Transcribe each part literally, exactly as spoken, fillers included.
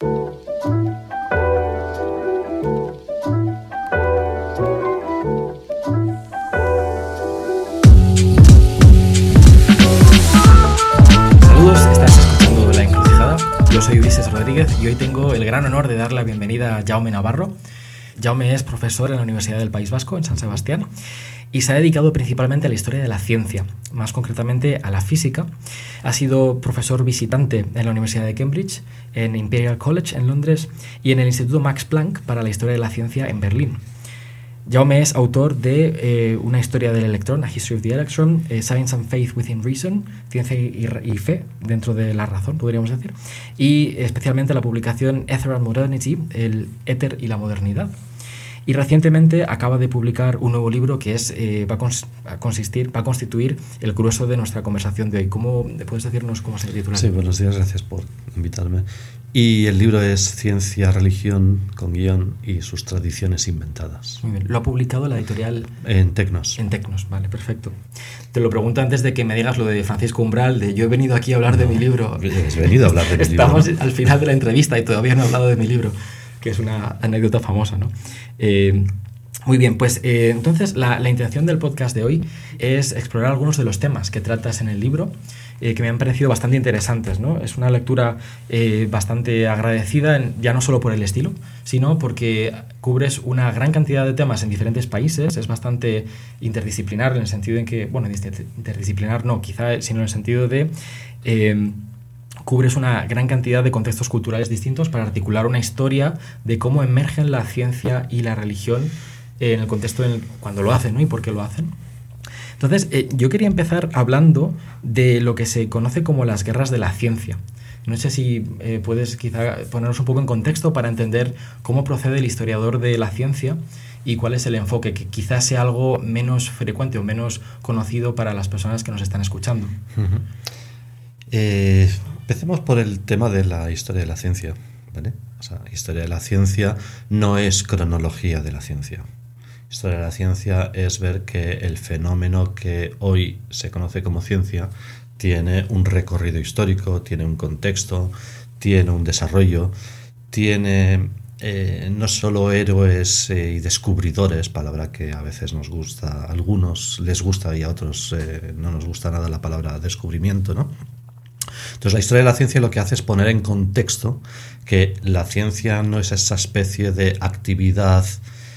Yo soy Ulises Rodríguez y hoy tengo el gran honor de dar la bienvenida a Jaume Navarro. Jaume es profesor en la Universidad del País Vasco, en San Sebastián, y se ha dedicado principalmente a la historia de la ciencia, más concretamente a la física. Ha sido profesor visitante en la Universidad de Cambridge, en Imperial College en Londres y en el Instituto Max Planck para la Historia de la Ciencia en Berlín. Jaume es autor de eh, Una historia del electrón, A History of the Electron, eh, Science and Faith Within Reason, Ciencia y, y Fe dentro de la razón, podríamos decir, y especialmente la publicación Ether and Modernity, el éter y la modernidad. Y recientemente acaba de publicar un nuevo libro que es, eh, va, a cons- a consistir, va a constituir el grueso de nuestra conversación de hoy. ¿Cómo puedes decirnos cómo se titula? Sí, buenos días, gracias por invitarme. Y el libro es Ciencia, Religión, con guión y sus tradiciones inventadas. Muy bien. ¿Lo ha publicado la editorial? En Tecnos. En Tecnos, vale, perfecto. Te lo pregunto antes de que me digas lo de Francisco Umbral, de yo he venido aquí a hablar no, de mi libro. Has venido a hablar de mi Estamos libro. ¿no? al final de la entrevista y todavía no he hablado de mi libro, que es una anécdota famosa, ¿no? Eh, muy bien, pues eh, entonces la, la intención del podcast de hoy es explorar algunos de los temas que tratas en el libro, eh, que me han parecido bastante interesantes, ¿no? Es una lectura eh, bastante agradecida, en, ya no solo por el estilo, sino porque cubres una gran cantidad de temas en diferentes países. Es bastante interdisciplinar en el sentido en que, bueno, interdisciplinar no, quizá, sino en el sentido de... Eh, cubres una gran cantidad de contextos culturales distintos para articular una historia de cómo emergen la ciencia y la religión en el contexto en el, cuando lo hacen, ¿no? Y por qué lo hacen. Entonces, eh, yo quería empezar hablando de lo que se conoce como las guerras de la ciencia. No sé si eh, puedes quizá ponernos un poco en contexto para entender cómo procede el historiador de la ciencia y cuál es el enfoque, que quizás sea algo menos frecuente o menos conocido para las personas que nos están escuchando. Uh-huh. Eh, empecemos por el tema de la historia de la ciencia, ¿vale? O sea, historia de la ciencia no es cronología de la ciencia. Historia de la ciencia es ver que el fenómeno que hoy se conoce como ciencia tiene un recorrido histórico, tiene un contexto, tiene un desarrollo, tiene eh, no solo héroes eh, y descubridores, palabra que a veces nos gusta, a algunos les gusta y a otros eh, no nos gusta nada la palabra descubrimiento, ¿no? Entonces la historia de la ciencia lo que hace es poner en contexto que la ciencia no es esa especie de actividad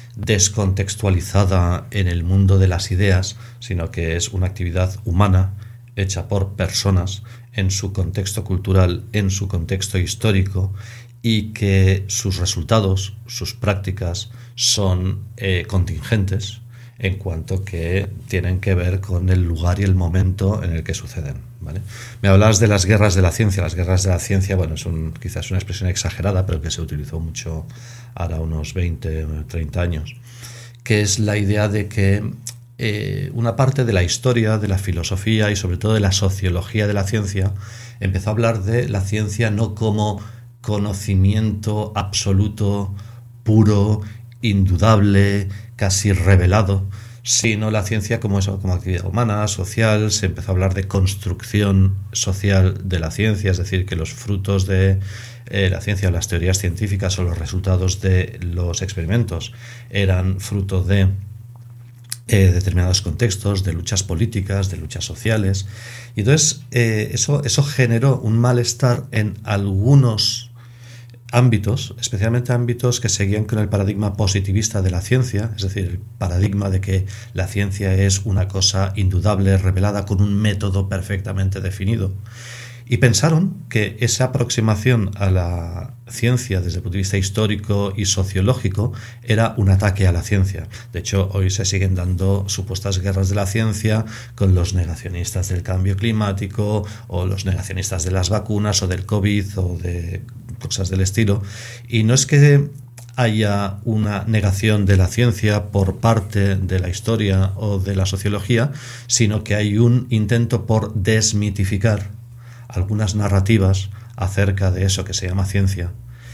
descontextualizada en el mundo de las ideas, sino que es una actividad humana hecha por personas en su contexto cultural, en su contexto histórico, y que sus resultados, sus prácticas son eh, contingentes en cuanto que tienen que ver con el lugar y el momento en el que suceden, ¿vale? Me hablabas de las guerras de la ciencia. Las guerras de la ciencia, bueno, es un, quizás una expresión exagerada, pero que se utilizó mucho ahora unos veinte, treinta años, que es la idea de que eh, una parte de la historia, de la filosofía y sobre todo de la sociología de la ciencia empezó a hablar de la ciencia no como conocimiento absoluto, puro, indudable, casi revelado, sino la ciencia como eso, como actividad humana, social. Se empezó a hablar de construcción social de la ciencia, es decir, que los frutos de eh, la ciencia, las teorías científicas o los resultados de los experimentos eran fruto de eh, determinados contextos, de luchas políticas, de luchas sociales. Y entonces eh, eso, eso generó un malestar en algunos ámbitos, especialmente ámbitos que seguían con el paradigma positivista de la ciencia, es decir, el paradigma de que la ciencia es una cosa indudable, revelada, con un método perfectamente definido. Y pensaron que esa aproximación a la ciencia desde el punto de vista histórico y sociológico era un ataque a la ciencia. De hecho, hoy se siguen dando supuestas guerras de la ciencia con los negacionistas del cambio climático o los negacionistas de las vacunas o del COVID o de cosas del estilo. Y no es que haya una negación de la ciencia por parte de la historia o de la sociología, sino que hay un intento por desmitificar algunas narrativas acerca de eso que se llama ciencia,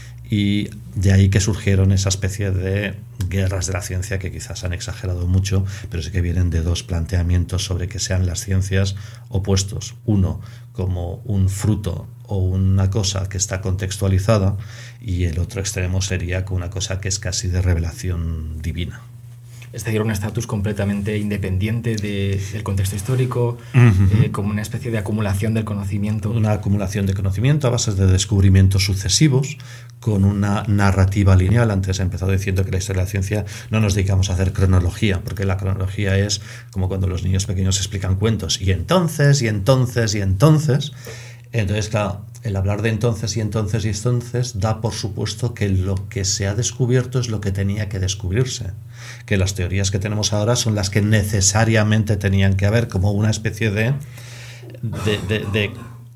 y de ahí que surgieron esa especie de guerras de la ciencia que quizás han exagerado mucho, pero sí que vienen de dos planteamientos sobre que sean las ciencias opuestos. Uno como un fruto o una cosa que está contextualizada, y el otro extremo sería con una cosa que es casi de revelación divina. Es decir, un estatus completamente independiente de, del contexto histórico, uh-huh. eh, como una especie de acumulación del conocimiento. Una acumulación de conocimiento a base de descubrimientos sucesivos, con una narrativa lineal. Antes he empezado diciendo que la historia de la ciencia no nos dedicamos a hacer cronología, porque la cronología es como cuando los niños pequeños explican cuentos. Y entonces, y entonces, y entonces... Entonces, claro, el hablar de entonces y entonces y entonces da por supuesto que lo que se ha descubierto es lo que tenía que descubrirse. Que las teorías que tenemos ahora son las que necesariamente tenían que haber, como una especie de, de, de, de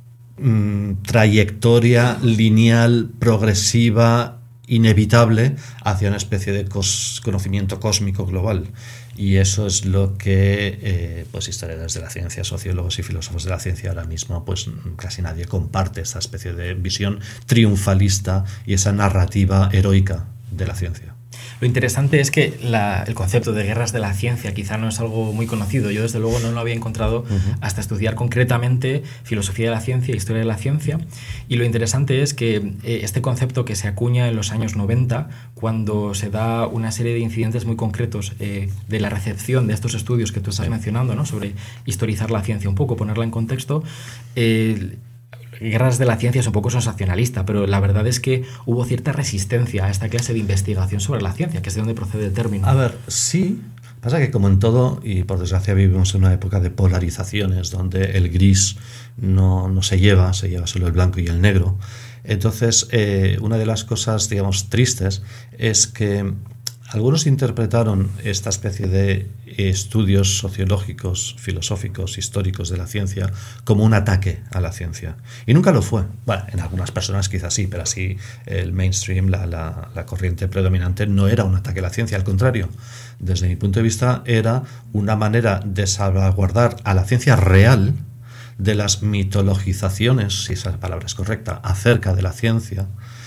mmm, trayectoria lineal, progresiva, inevitable, hacia una especie de cos- conocimiento cósmico global. Y eso es lo que eh, pues historiadores de la ciencia, sociólogos y filósofos de la ciencia ahora mismo, pues casi nadie comparte esta especie de visión triunfalista y esa narrativa heroica de la ciencia. Lo interesante es que la, el concepto de guerras de la ciencia quizá no es algo muy conocido. Yo desde luego no lo había encontrado uh-huh. hasta estudiar concretamente filosofía de la ciencia, historia de la ciencia. Y lo interesante es que eh, este concepto que se acuña en los años noventa, cuando se da una serie de incidentes muy concretos eh, de la recepción de estos estudios que tú estás sí. mencionando, ¿no? Sobre historizar la ciencia un poco, ponerla en contexto, eh, Guerras de la ciencia es un poco sensacionalista, pero la verdad es que hubo cierta resistencia a esta clase de investigación sobre la ciencia, que es de donde procede el término. A ver, sí. Pasa que como en todo, y por desgracia vivimos en una época de polarizaciones, donde el gris no, no se lleva, se lleva solo el blanco y el negro. Entonces, eh, una de las cosas, digamos, tristes es que algunos interpretaron esta especie de estudios sociológicos, filosóficos, históricos de la ciencia como un ataque a la ciencia. Y nunca lo fue. Bueno, en algunas personas quizás sí, pero así el mainstream, la, la, la corriente predominante, no era un ataque a la ciencia. Al contrario, desde mi punto de vista, era una manera de salvaguardar a la ciencia real de las mitologizaciones, si esa palabra es correcta, acerca de la ciencia,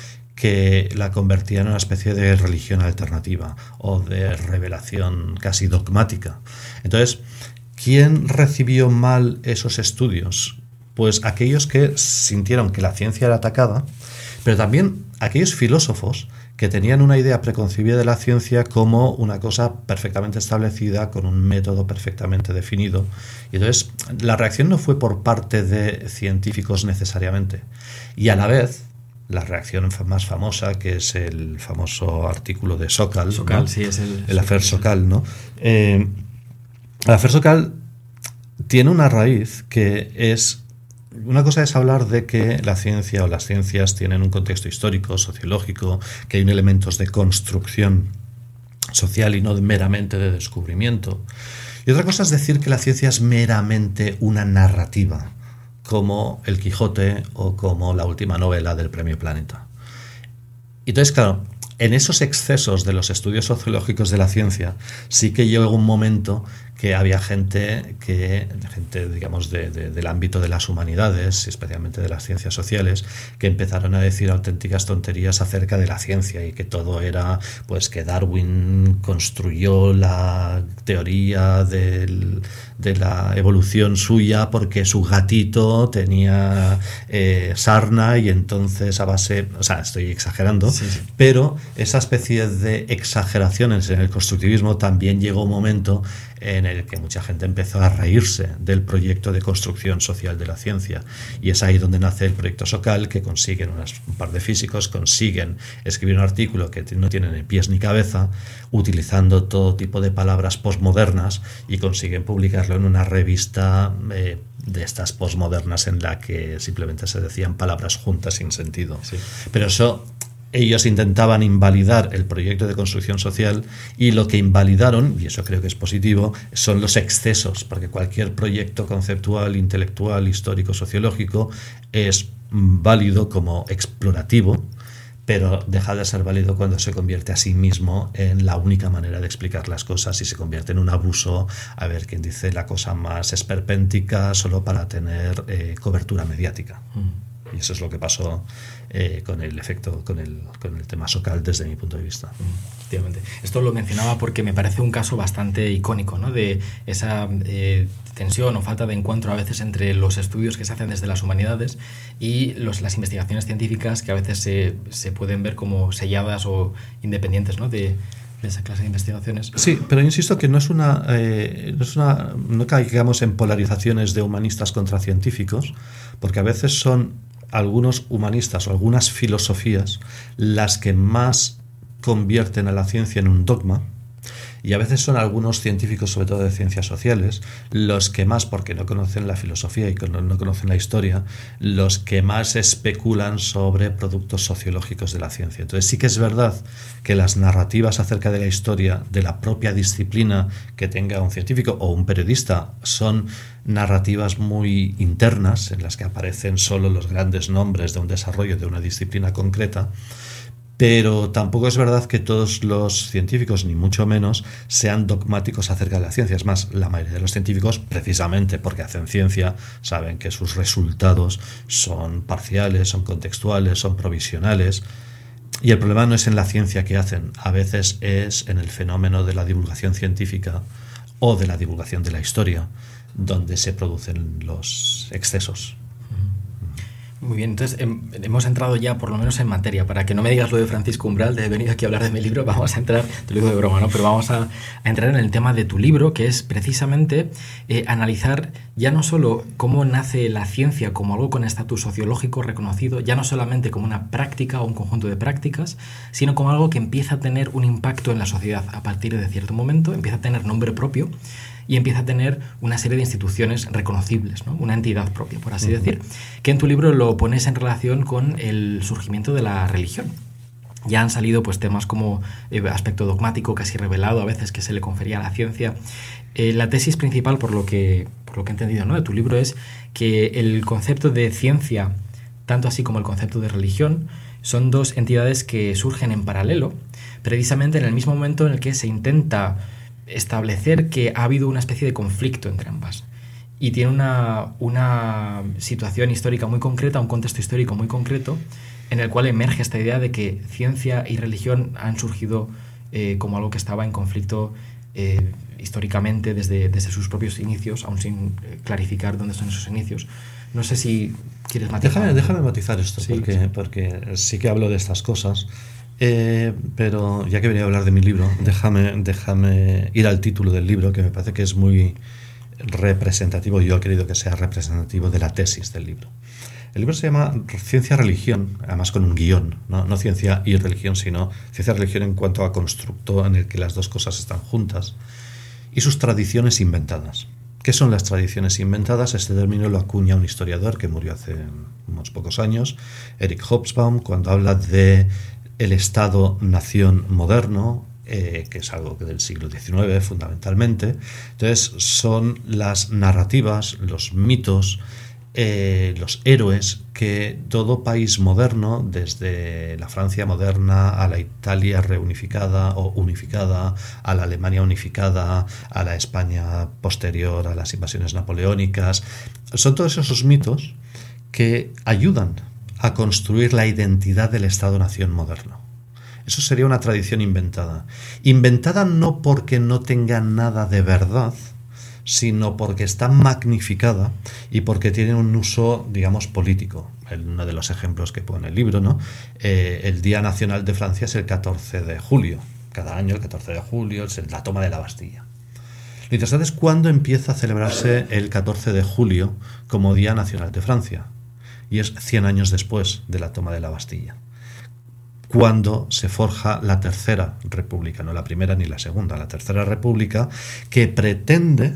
que la convertía en una especie de religión alternativa o de revelación casi dogmática. Entonces, ¿quién recibió mal esos estudios? Pues aquellos que sintieron que la ciencia era atacada, pero también aquellos filósofos que tenían una idea preconcebida de la ciencia como una cosa perfectamente establecida, con un método perfectamente definido. Y entonces, la reacción no fue por parte de científicos necesariamente. Y a la vez, la reacción más famosa, que es el famoso artículo de Sokal, Sokal, ¿no? sí, es el... el Affaire Sokal, ¿no? Eh, el Affaire Sokal tiene una raíz que es... Una cosa es hablar de que la ciencia o las ciencias tienen un contexto histórico, sociológico, que hay elementos de construcción social y no meramente de descubrimiento. Y otra cosa es decir que la ciencia es meramente una narrativa, como El Quijote o como la última novela del Premio Planeta. Entonces, claro, en esos excesos de los estudios sociológicos de la ciencia, sí que llegó un momento que había gente, que, gente digamos, de, de, del ámbito de las humanidades, especialmente de las ciencias sociales, que empezaron a decir auténticas tonterías acerca de la ciencia y que todo era, pues, que Darwin construyó la teoría del, de la evolución suya porque su gatito tenía eh, sarna y entonces a base... O sea, estoy exagerando, sí, sí. Pero esa especie de exageraciones en el constructivismo también llegó un momento en el que mucha gente empezó a reírse del proyecto de construcción social de la ciencia. Y es ahí donde nace el proyecto Sokal, que consiguen unas, un par de físicos, consiguen escribir un artículo que no tiene ni pies ni cabeza, utilizando todo tipo de palabras posmodernas, y consiguen publicarlo en una revista eh, de estas posmodernas en la que simplemente se decían palabras juntas sin sentido. Sí. Pero eso... Ellos intentaban invalidar el proyecto de construcción social, y lo que invalidaron, y eso creo que es positivo, son los excesos, porque cualquier proyecto conceptual, intelectual, histórico, sociológico es válido como explorativo, pero deja de ser válido cuando se convierte a sí mismo en la única manera de explicar las cosas y se convierte en un abuso, a ver quién dice la cosa más esperpéntica, solo para tener eh, cobertura mediática. Mm. Y eso es lo que pasó eh, con el efecto, con el, con el tema Sokal desde mi punto de vista. Efectivamente. Esto lo mencionaba porque me parece un caso bastante icónico, ¿no? De esa eh, tensión o falta de encuentro a veces entre los estudios que se hacen desde las humanidades y los, las investigaciones científicas que a veces se, se pueden ver como selladas o independientes, ¿no? de, de esa clase de investigaciones. Sí, pero insisto que no es una, eh, no es una, no caigamos en polarizaciones de humanistas contra científicos, porque a veces son algunos humanistas o algunas filosofías las que más convierten a la ciencia en un dogma, y a veces son algunos científicos, sobre todo de ciencias sociales, los que más, porque no conocen la filosofía y no conocen la historia, los que más especulan sobre productos sociológicos de la ciencia. Entonces sí que es verdad que las narrativas acerca de la historia de la propia disciplina que tenga un científico o un periodista son narrativas muy internas, en las que aparecen solo los grandes nombres de un desarrollo de una disciplina concreta. Pero tampoco es verdad que todos los científicos, ni mucho menos, sean dogmáticos acerca de la ciencia. Es más, la mayoría de los científicos, precisamente porque hacen ciencia, saben que sus resultados son parciales, son contextuales, son provisionales. Y el problema no es en la ciencia que hacen, a veces es en el fenómeno de la divulgación científica o de la divulgación de la historia, donde se producen los excesos. Muy bien, entonces hem, hemos entrado ya por lo menos en materia. Para que no me digas lo de Francisco Umbral, de venir aquí a hablar de mi libro, vamos a entrar, te lo digo de broma, ¿no? Pero vamos a, a entrar en el tema de tu libro, que es precisamente eh, analizar ya no solo cómo nace la ciencia como algo con estatus sociológico reconocido, ya no solamente como una práctica o un conjunto de prácticas, sino como algo que empieza a tener un impacto en la sociedad a partir de cierto momento, empieza a tener nombre propio y empieza a tener una serie de instituciones reconocibles, ¿no? Una entidad propia, por así uh-huh. decir, que en tu libro lo pones en relación con el surgimiento de la religión. Ya han salido pues temas como eh, aspecto dogmático, casi revelado a veces, que se le confería a la ciencia. Eh, la tesis principal, por lo que, por lo que he entendido, ¿no?, de tu libro, es que el concepto de ciencia, tanto así como el concepto de religión, son dos entidades que surgen en paralelo, precisamente en el mismo momento en el que se intenta establecer que ha habido una especie de conflicto entre ambas. Y tiene una, una situación histórica muy concreta, un contexto histórico muy concreto, en el cual emerge esta idea de que ciencia y religión han surgido eh, como algo que estaba en conflicto eh, históricamente desde, desde sus propios inicios, aún sin eh, clarificar dónde son esos inicios. No sé si quieres matizar. Déjame, déjame matizar esto, sí, porque, sí. porque sí que hablo de estas cosas. Eh, pero ya que venía a hablar de mi libro, déjame, déjame ir al título del libro, que me parece que es muy representativo. Yo he querido que sea representativo de la tesis del libro. El libro se llama Ciencia-Religión, además con un guión, ¿no? No ciencia y religión, sino ciencia-religión en cuanto a constructo en el que las dos cosas están juntas, y sus tradiciones inventadas. ¿Qué son las tradiciones inventadas? Este término lo acuña un historiador que murió hace unos pocos años, Eric Hobsbawm, cuando habla de el Estado-nación moderno, eh, que es algo del siglo diecinueve fundamentalmente. Entonces son las narrativas, los mitos, eh, los héroes que todo país moderno, desde la Francia moderna a la Italia reunificada o unificada, a la Alemania unificada, a la España posterior a las invasiones napoleónicas, son todos esos mitos que ayudan a construir la identidad del Estado-nación moderno. Eso sería una tradición inventada. Inventada no porque no tenga nada de verdad, sino porque está magnificada y porque tiene un uso, digamos, político. El, uno de los ejemplos que pone el libro, ¿no? Eh, el Día Nacional de Francia es el catorce de julio. Cada año, el catorce de julio, es la toma de la Bastilla. Lo interesante es cuándo empieza a celebrarse el catorce de julio como Día Nacional de Francia. Y es cien años después de la toma de la Bastilla, cuando se forja la Tercera República, no la primera ni la segunda, la Tercera República, que pretende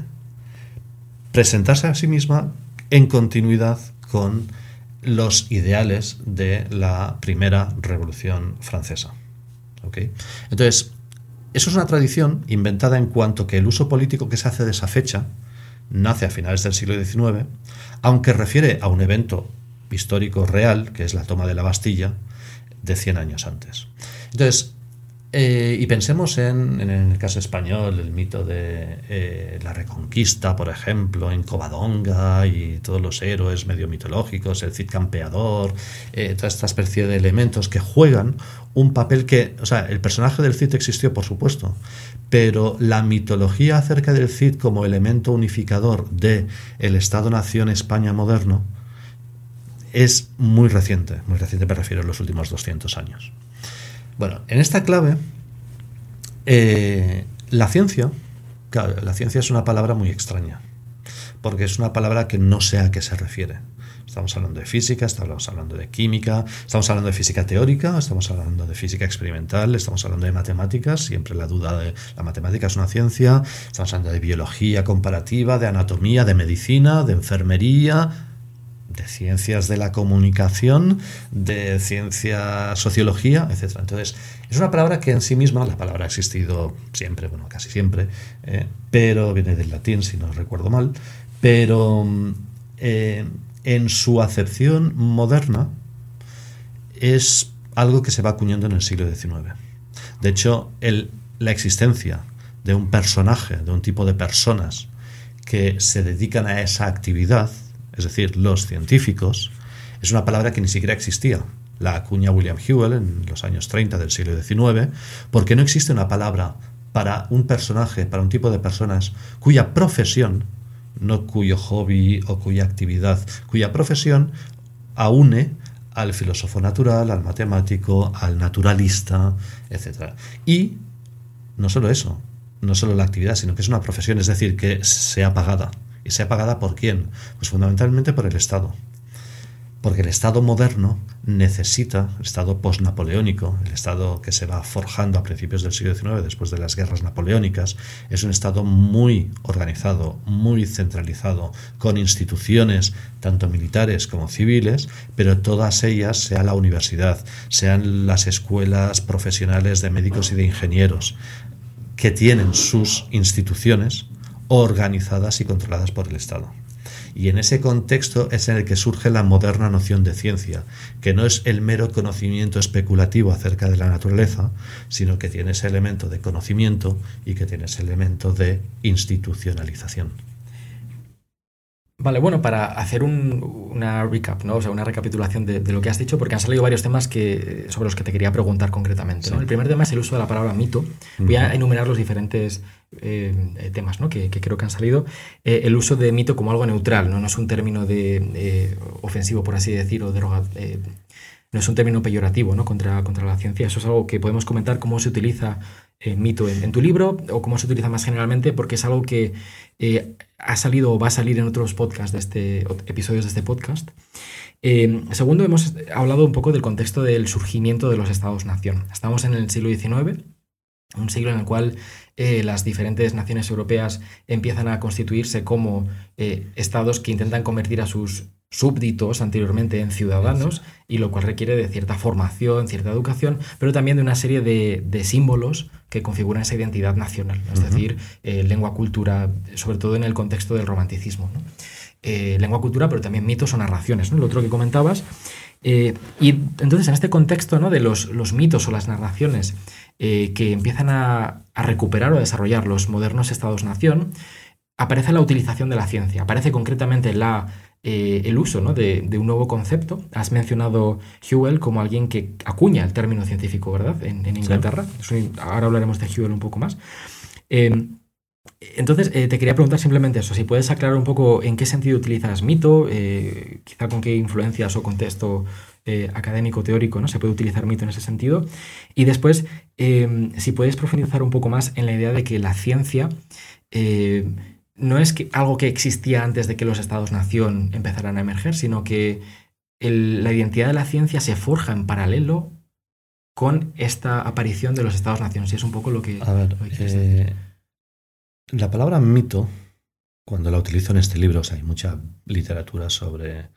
presentarse a sí misma en continuidad con los ideales de la Primera Revolución Francesa. ¿Okay? Entonces, eso es una tradición inventada en cuanto que el uso político que se hace de esa fecha nace a finales del siglo diecinueve, aunque refiere a un evento histórico real, que es la toma de la Bastilla, de cien años antes. Entonces, Eh, y pensemos en, en el caso español, el mito de eh, la Reconquista, por ejemplo, en Covadonga y todos los héroes medio mitológicos, el Cid campeador, eh, toda esta especie de elementos que juegan un papel que, o sea, el personaje del Cid existió, por supuesto, pero la mitología acerca del Cid como elemento unificador de el Estado-Nación España moderno es muy reciente, muy reciente me refiero a los últimos doscientos años. Bueno, en esta clave, eh, la ciencia, claro, la ciencia es una palabra muy extraña, porque es una palabra que no sé a qué se refiere. Estamos hablando de física, estamos hablando de química, estamos hablando de física teórica, estamos hablando de física experimental, estamos hablando de matemáticas, siempre la duda de la matemática es una ciencia, estamos hablando de biología comparativa, de anatomía, de medicina, de enfermería, de ciencias de la comunicación, de ciencia, sociología, etcétera. Entonces, es una palabra que en sí misma, la palabra ha existido siempre, bueno, casi siempre, eh, pero viene del latín, si no recuerdo mal, pero eh, en su acepción moderna es algo que se va acuñando en el siglo diecinueve. De hecho, el, la existencia de un personaje, de un tipo de personas que se dedican a esa actividad, es decir, los científicos, es una palabra que ni siquiera existía. La acuña William Whewell en los años treinta del siglo diecinueve, porque no existe una palabra para un personaje, para un tipo de personas cuya profesión, no cuyo hobby o cuya actividad, cuya profesión aúne al filósofo natural, al matemático, al naturalista, etcétera. Y no solo eso, no solo la actividad, sino que es una profesión, es decir, que sea pagada. ¿Y sea pagada por quién? Pues fundamentalmente por el Estado. Porque el Estado moderno necesita, el Estado postnapoleónico, el Estado que se va forjando a principios del siglo diecinueve, después de las guerras napoleónicas, es un Estado muy organizado, muy centralizado, con instituciones tanto militares como civiles, pero todas ellas, sea la universidad, sean las escuelas profesionales de médicos y de ingenieros, que tienen sus instituciones organizadas y controladas por el Estado. Y en ese contexto es en el que surge la moderna noción de ciencia, que no es el mero conocimiento especulativo acerca de la naturaleza, sino que tiene ese elemento de conocimiento y que tiene ese elemento de institucionalización. Vale, bueno, para hacer un, una recap, ¿no? O sea, una recapitulación de, de lo que has dicho, porque han salido varios temas que, sobre los que te quería preguntar concretamente, ¿no? Sí. El primer tema es el uso de la palabra mito. Uh-huh. Voy a enumerar los diferentes eh, temas, ¿no? que, que creo que han salido. Eh, el uso de mito como algo neutral, ¿no? No es un término de, eh, ofensivo, por así decir, o deroga, eh, no es un término peyorativo, ¿no? contra, contra la ciencia. Eso es algo que podemos comentar, cómo se utiliza eh, mito en, en tu libro, o cómo se utiliza más generalmente, porque es algo que eh, ha salido o va a salir en otros podcasts de este, episodios de este podcast. Eh, segundo, hemos hablado un poco del contexto del surgimiento de los estados-nación. Estamos en el siglo diecinueve, un siglo en el cual eh, las diferentes naciones europeas empiezan a constituirse como eh, estados que intentan convertir a sus súbditos anteriormente en ciudadanos, y lo cual requiere de cierta formación, cierta educación, pero también de una serie de, de símbolos que configuran esa identidad nacional, ¿no? Es uh-huh. decir, eh, lengua, cultura, sobre todo en el contexto del romanticismo, ¿no? Eh, lengua, cultura, pero también mitos o narraciones, ¿no? Lo otro que comentabas. Eh, y entonces, en este contexto, ¿no? de los, los mitos o las narraciones eh, que empiezan a, a recuperar o a desarrollar los modernos estados-nación, aparece la utilización de la ciencia, aparece concretamente la Eh, el uso, ¿no? de, de un nuevo concepto. Has mencionado Whewell como alguien que acuña el término científico, ¿verdad? En, en Inglaterra. Sí. Ahora hablaremos de Whewell un poco más. Eh, entonces, eh, te quería preguntar simplemente eso, si puedes aclarar un poco en qué sentido utilizas mito, eh, quizá con qué influencias o contexto eh, académico, teórico, ¿no? se puede utilizar mito en ese sentido. Y después, eh, si puedes profundizar un poco más en la idea de que la ciencia Eh, no es que algo que existía antes de que los estados-nación empezaran a emerger, sino que el, la identidad de la ciencia se forja en paralelo con esta aparición de los estados-nación. Si es un poco lo que... A ver, lo que eh, la palabra mito, cuando la utilizo en este libro, o sea, hay mucha literatura sobre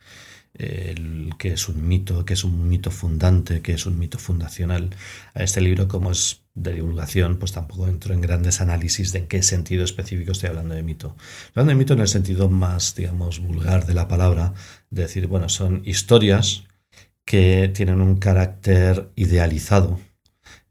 el, qué es un mito, qué es un mito fundante, qué es un mito fundacional. A este libro, como es de divulgación, pues tampoco entro en grandes análisis de en qué sentido específico estoy hablando de mito. Estoy hablando de mito en el sentido más, digamos, vulgar de la palabra, de decir, bueno, son historias que tienen un carácter idealizado,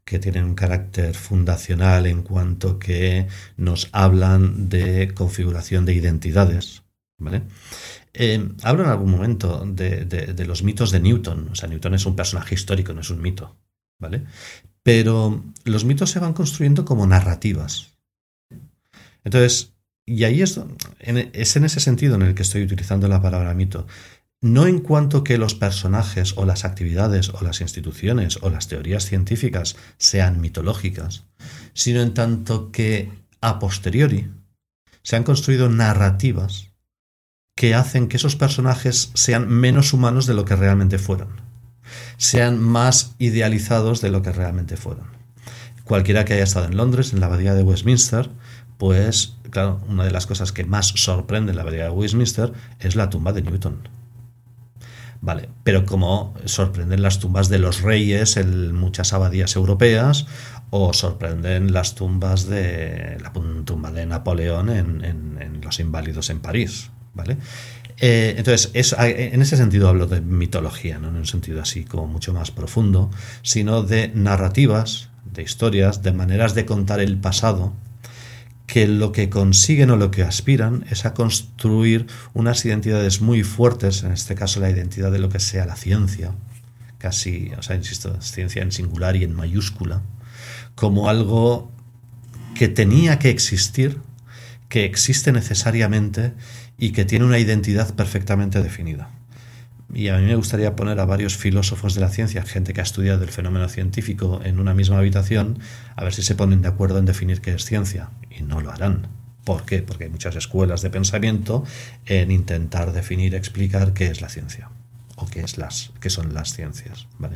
que tienen un carácter fundacional en cuanto que nos hablan de configuración de identidades, ¿vale? Eh, hablo en algún momento de, de, de los mitos de Newton. O sea, Newton es un personaje histórico, no es un mito, ¿vale? Pero los mitos se van construyendo como narrativas. Entonces, y ahí es, en, es en ese sentido en el que estoy utilizando la palabra mito. No en cuanto que los personajes o las actividades o las instituciones o las teorías científicas sean mitológicas, sino en tanto que a posteriori se han construido narrativas que hacen que esos personajes sean menos humanos de lo que realmente fueron, sean más idealizados de lo que realmente fueron. Cualquiera que haya estado en Londres, en la abadía de Westminster, pues, claro, una de las cosas que más sorprende en la abadía de Westminster es la tumba de Newton. Vale, pero como sorprenden las tumbas de los reyes en muchas abadías europeas, o sorprenden las tumbas de la tumba de Napoleón en, en, en Los Inválidos en París, ¿vale? Eh, entonces, es, en ese sentido hablo de mitología, no en un sentido así como mucho más profundo, sino de narrativas, de historias, de maneras de contar el pasado, que lo que consiguen o lo que aspiran es a construir unas identidades muy fuertes, en este caso la identidad de lo que sea la ciencia, casi, o sea, insisto, ciencia en singular y en mayúscula, como algo que tenía que existir, que existe necesariamente y que tiene una identidad perfectamente definida. Y a mí me gustaría poner a varios filósofos de la ciencia, gente que ha estudiado el fenómeno científico, en una misma habitación, a ver si se ponen de acuerdo en definir qué es ciencia. Y no lo harán. ¿Por qué? Porque hay muchas escuelas de pensamiento en intentar definir, explicar qué es la ciencia o qué es las, qué son las ciencias, ¿vale?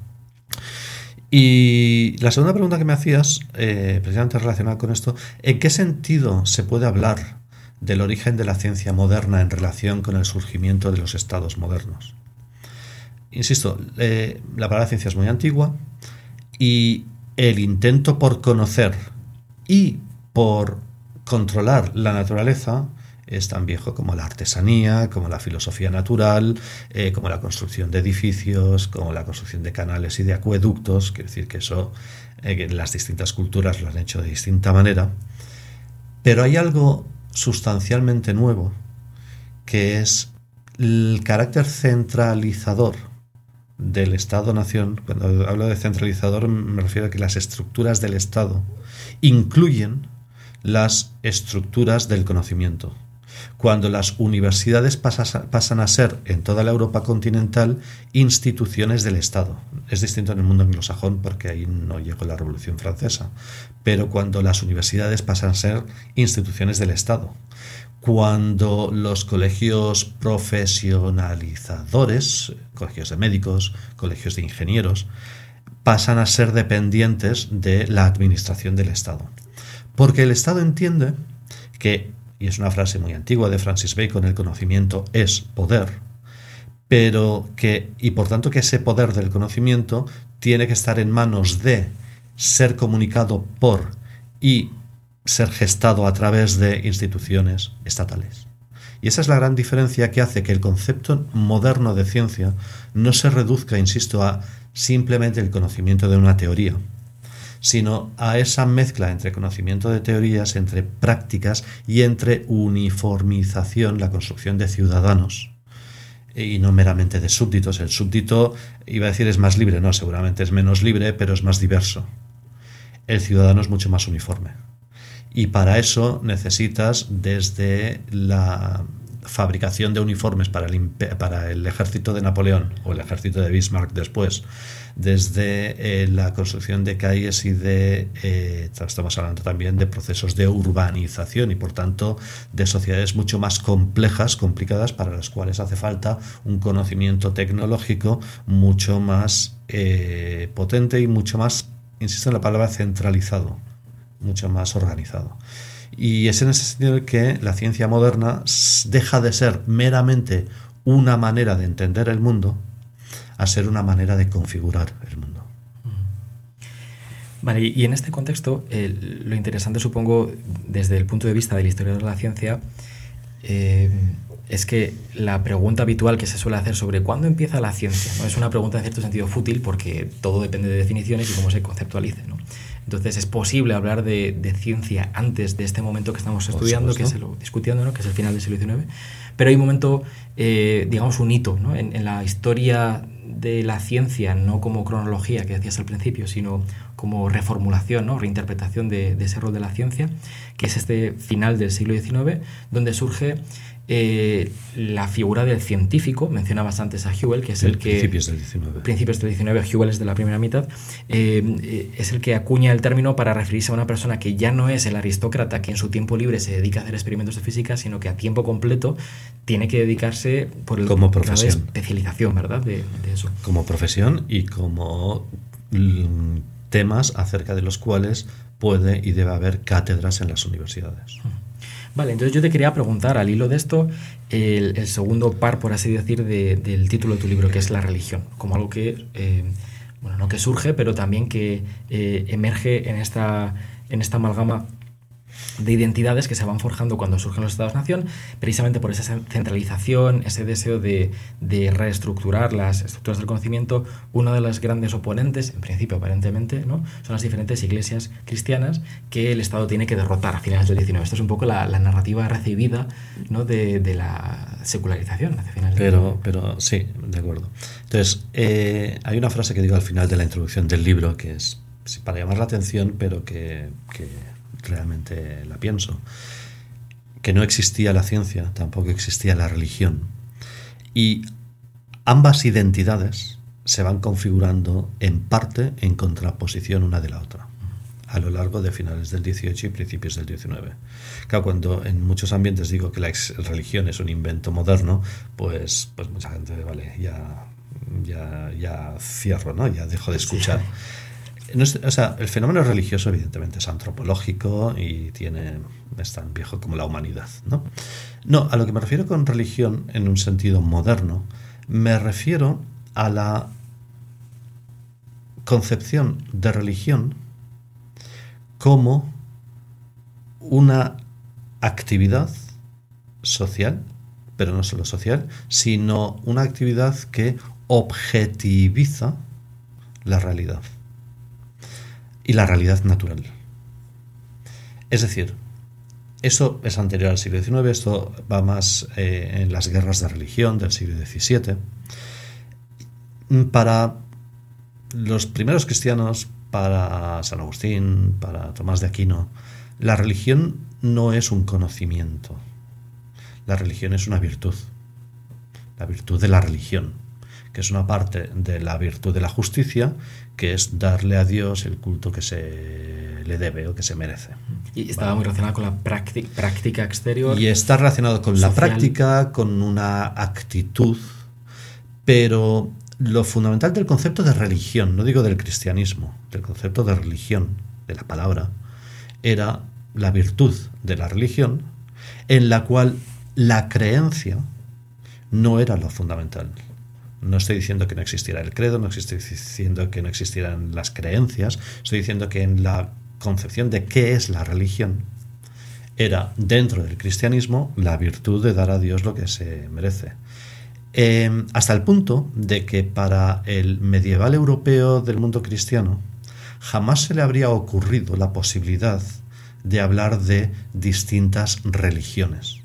Y la segunda pregunta que me hacías, eh, precisamente relacionada con esto, ¿en qué sentido se puede hablar del origen de la ciencia moderna en relación con el surgimiento de los estados modernos? Insisto, eh, la palabra ciencia es muy antigua y el intento por conocer y por controlar la naturaleza es tan viejo como la artesanía, como la filosofía natural, eh, como la construcción de edificios, como la construcción de canales y de acueductos. Quiere decir que eso eh, que las distintas culturas lo han hecho de distinta manera. Pero hay algo sustancialmente nuevo, que es el carácter centralizador del Estado-nación. Cuando hablo de centralizador me refiero a que las estructuras del Estado incluyen las estructuras del conocimiento. Cuando las universidades pasan a ser en toda la Europa continental instituciones del Estado. Es distinto en el mundo anglosajón porque ahí no llegó la Revolución Francesa, pero cuando las universidades pasan a ser instituciones del Estado, cuando los colegios profesionalizadores, colegios de médicos, colegios de ingenieros, pasan a ser dependientes de la administración del Estado. Porque el Estado entiende que, y es una frase muy antigua de Francis Bacon, el conocimiento es poder, pero que, y por tanto que ese poder del conocimiento tiene que estar en manos de ser comunicado por y ser gestado a través de instituciones estatales. Y esa es la gran diferencia que hace que el concepto moderno de ciencia no se reduzca, insisto, a simplemente el conocimiento de una teoría, sino a esa mezcla entre conocimiento de teorías, entre prácticas y entre uniformización, la construcción de ciudadanos y no meramente de súbditos. El súbdito, iba a decir, es más libre, no, seguramente es menos libre, pero es más diverso. El ciudadano es mucho más uniforme. Y para eso necesitas desde la fabricación de uniformes para el, para el ejército de Napoleón o el ejército de Bismarck después, desde eh, la construcción de calles y de, eh, estamos hablando también de procesos de urbanización y por tanto de sociedades mucho más complejas, complicadas, para las cuales hace falta un conocimiento tecnológico mucho más eh, potente y mucho más, insisto en la palabra, centralizado, mucho más organizado. Y es en ese sentido que la ciencia moderna deja de ser meramente una manera de entender el mundo a ser una manera de configurar el mundo. Vale, y en este contexto, eh, lo interesante, supongo, desde el punto de vista del historiador de la ciencia, eh, es que la pregunta habitual que se suele hacer sobre cuándo empieza la ciencia, ¿no? Es una pregunta en cierto sentido fútil porque todo depende de definiciones y cómo se conceptualice, ¿no? Entonces es posible hablar de, de ciencia antes de este momento que estamos estudiando, que es el, discutiendo, ¿no? Que es el final del siglo diecinueve, pero hay un momento, eh, digamos, un hito, ¿no? en, en la historia de la ciencia, no como cronología que decías al principio, sino como reformulación, ¿no? Reinterpretación de, de ese rol de la ciencia, que es este final del siglo diecinueve, donde surge eh, la figura del científico. Mencionabas antes a Whewell, que es el, el que... Principios del diecinueve. Principios del diecinueve, Whewell es de la primera mitad. Eh, es el que acuña el término para referirse a una persona que ya no es el aristócrata que en su tiempo libre se dedica a hacer experimentos de física, sino que a tiempo completo tiene que dedicarse por el como profesión. La especialización, ¿verdad? De, de eso. Como profesión y como mm, temas acerca de los cuales puede y debe haber cátedras en las universidades. Vale, entonces yo te quería preguntar, al hilo de esto, el, el segundo par, por así decir, de, del título de tu libro, que es la religión, como algo que, eh, bueno, no que surge, pero también que eh, emerge en esta, en esta amalgama de identidades que se van forjando cuando surgen los Estados-nación, precisamente por esa centralización, ese deseo de, de reestructurar las estructuras del conocimiento. Uno de los grandes oponentes, en principio aparentemente, ¿no? Son las diferentes iglesias cristianas que el Estado tiene que derrotar a finales del diecinueve. Esto es un poco la, la narrativa recibida, ¿no? de, de la secularización hacia finales del pero, pero sí, de acuerdo. Entonces, eh, hay una frase que digo al final de la introducción del libro que es para llamar la atención, pero que... que realmente la pienso, que no existía la ciencia, tampoco existía la religión, y ambas identidades se van configurando en parte en contraposición una de la otra a lo largo de finales del dieciocho y principios del diecinueve. Claro, cuando en muchos ambientes digo que la religión es un invento moderno, pues, pues mucha gente, vale, ya, ya, ya cierro, ¿no? Ya dejo de escuchar. Sí. No es, o sea, el fenómeno religioso evidentemente es antropológico y tiene, es tan viejo como la humanidad, ¿no? No, a lo que me refiero con religión en un sentido moderno, me refiero a la concepción de religión como una actividad social, pero no solo social, sino una actividad que objetiviza la realidad. Y la realidad natural. Es decir, eso es anterior al siglo diecinueve, esto va más eh, en las guerras de religión del siglo diecisiete. Para los primeros cristianos, para San Agustín, para Tomás de Aquino, la religión no es un conocimiento. La religión es una virtud. La virtud de la religión, que es una parte de la virtud de la justicia, que es darle a Dios el culto que se le debe o que se merece. Y estaba ¿vale? muy relacionado con la práctica, práctica exterior. Y está relacionado con social. La práctica, con una actitud, pero lo fundamental del concepto de religión, no digo del cristianismo, del concepto de religión, de la palabra, era la virtud de la religión, en la cual la creencia no era lo fundamental. No estoy diciendo que no existiera el credo, no estoy diciendo que no existieran las creencias, estoy diciendo que en la concepción de qué es la religión era, dentro del cristianismo, la virtud de dar a Dios lo que se merece. Eh, hasta el punto de que para el medieval europeo del mundo cristiano jamás se le habría ocurrido la posibilidad de hablar de distintas religiones.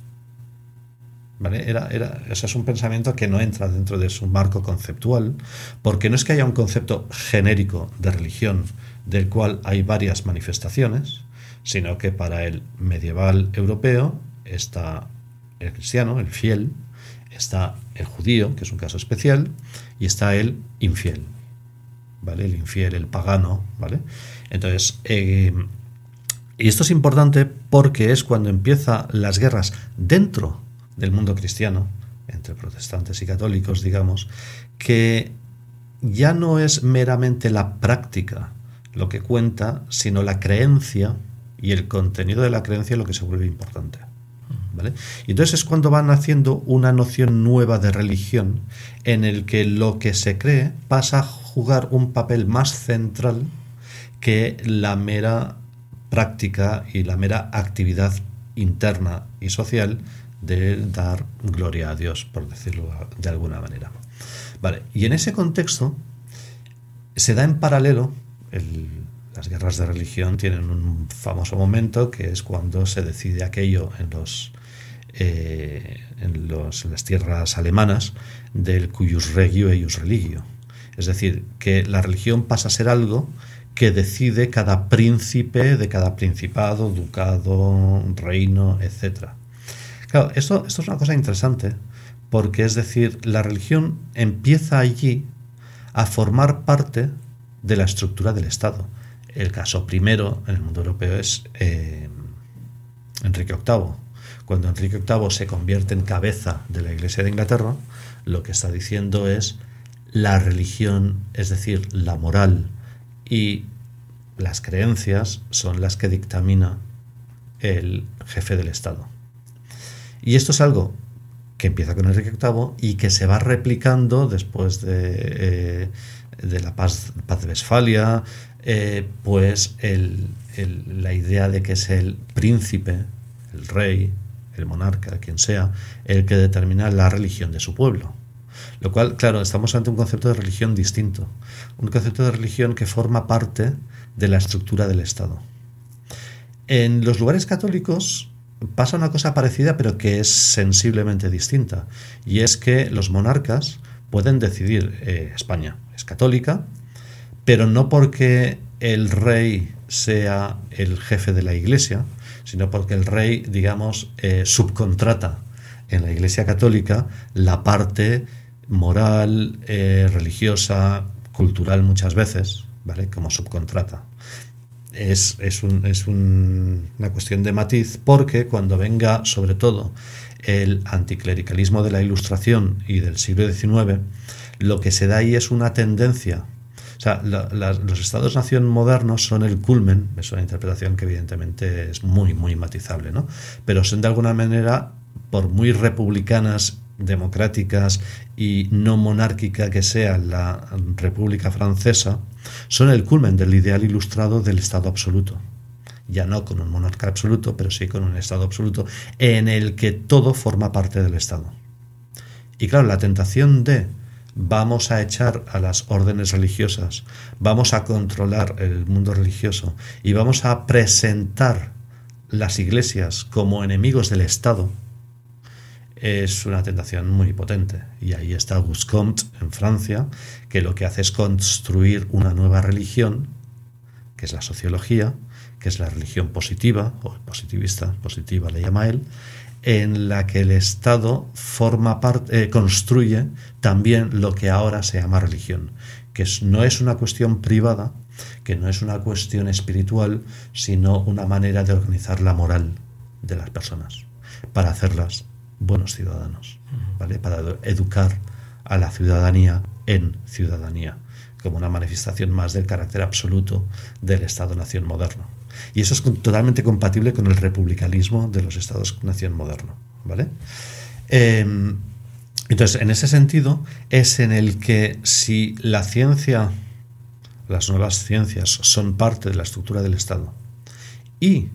¿Vale? Era, era, ese es un pensamiento que no entra dentro de su marco conceptual, porque no es que haya un concepto genérico de religión del cual hay varias manifestaciones, sino que para el medieval europeo está el cristiano, el fiel, está el judío, que es un caso especial, y está el infiel, ¿vale? El infiel, el pagano, ¿vale? Entonces, eh, y esto es importante porque es cuando empiezan las guerras dentro del mundo cristiano, entre protestantes y católicos, digamos, que ya no es meramente la práctica lo que cuenta, sino la creencia y el contenido de la creencia lo que se vuelve importante, ¿vale? Y entonces es cuando van haciendo una noción nueva de religión en el que lo que se cree pasa a jugar un papel más central que la mera práctica y la mera actividad interna y social de dar gloria a Dios, por decirlo de alguna manera. Vale, y en ese contexto se da en paralelo, el, las guerras de religión tienen un famoso momento que es cuando se decide aquello en los eh, en, los, en las tierras alemanas del cuius regio eius religio. Es decir, que la religión pasa a ser algo que decide cada príncipe de cada principado, ducado, reino, etcétera. Claro, esto, esto es una cosa interesante, porque es decir, la religión empieza allí a formar parte de la estructura del Estado. El caso primero en el mundo europeo es eh, Enrique octavo. Cuando Enrique octavo se convierte en cabeza de la Iglesia de Inglaterra, lo que está diciendo es la religión, es decir, la moral y las creencias son las que dictamina el jefe del Estado. Y esto es algo que empieza con Enrique octavo y que se va replicando después de, eh, de la paz, paz de Westfalia, eh, pues el, el, la idea de que es el príncipe, el rey, el monarca, quien sea, el que determina la religión de su pueblo. Lo cual, claro, estamos ante un concepto de religión distinto, un concepto de religión que forma parte de la estructura del Estado. En los lugares católicos pasa una cosa parecida, pero que es sensiblemente distinta, y es que los monarcas pueden decidir, eh, España es católica, pero no porque el rey sea el jefe de la Iglesia, sino porque el rey, digamos, eh, subcontrata en la Iglesia católica la parte moral, eh, religiosa, cultural muchas veces, ¿vale? Como subcontrata. Es, es, un, es un, una cuestión de matiz, porque cuando venga, sobre todo, el anticlericalismo de la Ilustración y del siglo diecinueve, lo que se da ahí es una tendencia. O sea, la, la, los estados-nación modernos son el culmen, es una interpretación que evidentemente es muy, muy matizable, ¿no? Pero son de alguna manera, por muy republicanas, democráticas y no monárquica que sea la República Francesa, son el culmen del ideal ilustrado del Estado absoluto. Ya no con un monarca absoluto, pero sí con un Estado absoluto en el que todo forma parte del Estado. Y claro, la tentación de vamos a echar a las órdenes religiosas, vamos a controlar el mundo religioso y vamos a presentar las iglesias como enemigos del Estado, es una tentación muy potente. Y ahí está Auguste Comte en Francia, que lo que hace es construir una nueva religión, que es la sociología, que es la religión positiva, o positivista, positiva le llama él, en la que el Estado forma parte, eh, construye también lo que ahora se llama religión, que es, no es una cuestión privada, que no es una cuestión espiritual, sino una manera de organizar la moral de las personas, para hacerlas buenos ciudadanos, ¿vale? Para educar a la ciudadanía en ciudadanía, como una manifestación más del carácter absoluto del Estado-nación moderno. Y eso es totalmente compatible con el republicanismo de los Estados-nación moderno, ¿vale? Eh, entonces, en ese sentido, es en el que si la ciencia, las nuevas ciencias son parte de la estructura del Estado y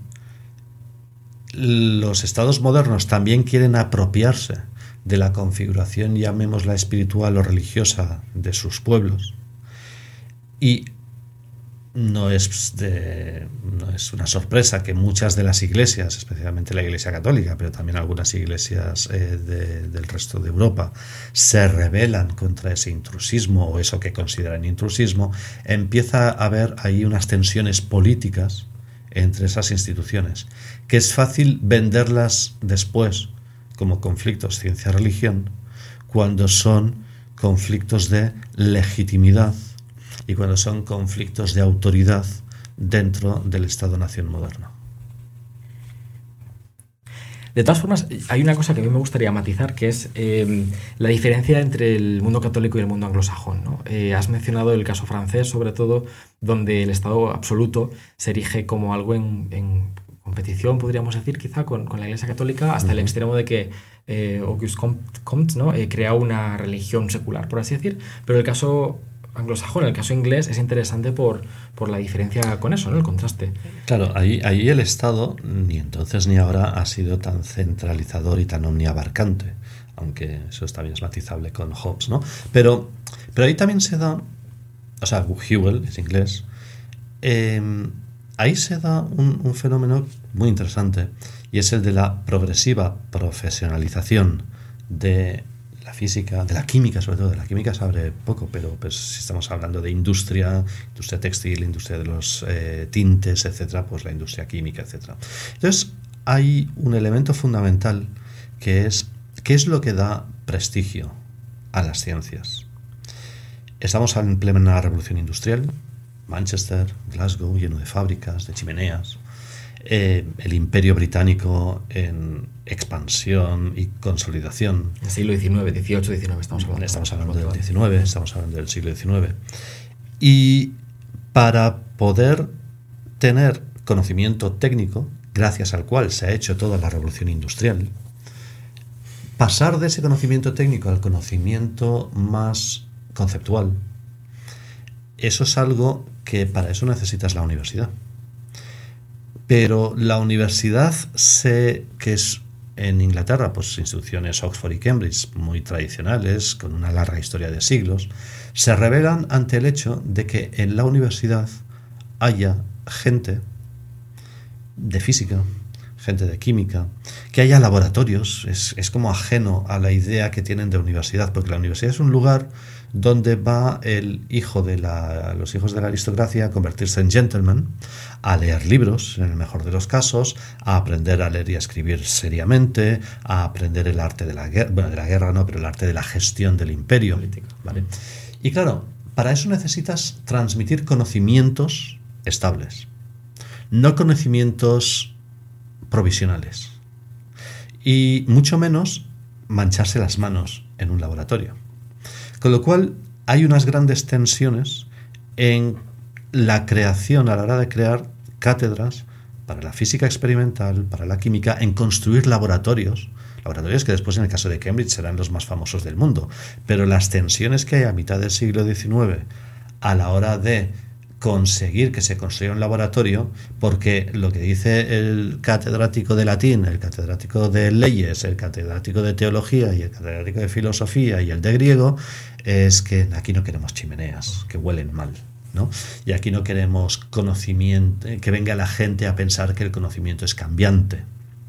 los estados modernos también quieren apropiarse de la configuración, llamémosla espiritual o religiosa, de sus pueblos, y no es, de, no es una sorpresa que muchas de las iglesias, especialmente la Iglesia Católica, pero también algunas iglesias eh, de, del resto de Europa, se rebelan contra ese intrusismo o eso que consideran intrusismo. Empieza a haber ahí unas tensiones políticas entre esas instituciones, que es fácil venderlas después como conflictos ciencia-religión, cuando son conflictos de legitimidad y cuando son conflictos de autoridad dentro del Estado-nación moderno. De todas formas, hay una cosa que a mí me gustaría matizar, que es eh, la diferencia entre el mundo católico y el mundo anglosajón, ¿no? Eh, has mencionado el caso francés, sobre todo, donde el Estado absoluto se erige como algo en, en competición, podríamos decir, quizá, con, con la Iglesia Católica, hasta uh-huh. el extremo de que eh, Auguste Comte, ¿no? eh, crea una religión secular, por así decir. Pero el caso anglosajón. El caso inglés es interesante por, por la diferencia con eso, ¿no? El contraste. Claro, ahí, ahí el Estado ni entonces ni ahora ha sido tan centralizador y tan omniabarcante, aunque eso también es matizable con Hobbes, ¿no? Pero, pero ahí también se da, o sea, Whewell es inglés, eh, ahí se da un, un fenómeno muy interesante, y es el de la progresiva profesionalización de la física, de la química, sobre todo. De la química se abre poco, pero pues si estamos hablando de industria, industria textil, industria de los eh, tintes, etcétera, pues la industria química, etcétera. Entonces, hay un elemento fundamental que es ¿qué es lo que da prestigio a las ciencias? Estamos en plena revolución industrial, Manchester, Glasgow, lleno de fábricas, de chimeneas, eh, el imperio británico en expansión y consolidación. El siglo diecinueve, dieciocho, diecinueve estamos hablando. Estamos hablando del diecinueve, estamos hablando del siglo diecinueve. Y para poder tener conocimiento técnico, gracias al cual se ha hecho toda la revolución industrial, pasar de ese conocimiento técnico al conocimiento más conceptual, eso es algo que para eso necesitas la universidad. Pero la universidad, sé que es en Inglaterra, pues instituciones Oxford y Cambridge muy tradicionales, con una larga historia de siglos, se revelan ante el hecho de que en la universidad haya gente de física, gente de química, que haya laboratorios. Es, es como ajeno a la idea que tienen de universidad, porque la universidad es un lugar donde va el hijo de la, los hijos de la aristocracia a convertirse en gentleman, a leer libros, en el mejor de los casos, a aprender a leer y a escribir seriamente, a aprender el arte de la guerra, bueno, de la guerra no, pero el arte de la gestión del imperio, ¿vale? Y claro, para eso necesitas transmitir conocimientos estables, no conocimientos provisionales, y mucho menos mancharse las manos en un laboratorio. Con lo cual hay unas grandes tensiones en la creación, a la hora de crear cátedras para la física experimental, para la química, en construir laboratorios, laboratorios que después en el caso de Cambridge serán los más famosos del mundo. Pero las tensiones que hay a mitad del siglo diecinueve a la hora de conseguir que se construya un laboratorio, porque lo que dice el catedrático de latín, el catedrático de leyes, el catedrático de teología y el catedrático de filosofía y el de griego, es que aquí no queremos chimeneas que huelen mal, ¿no? Y aquí no queremos conocimiento, que venga la gente a pensar que el conocimiento es cambiante.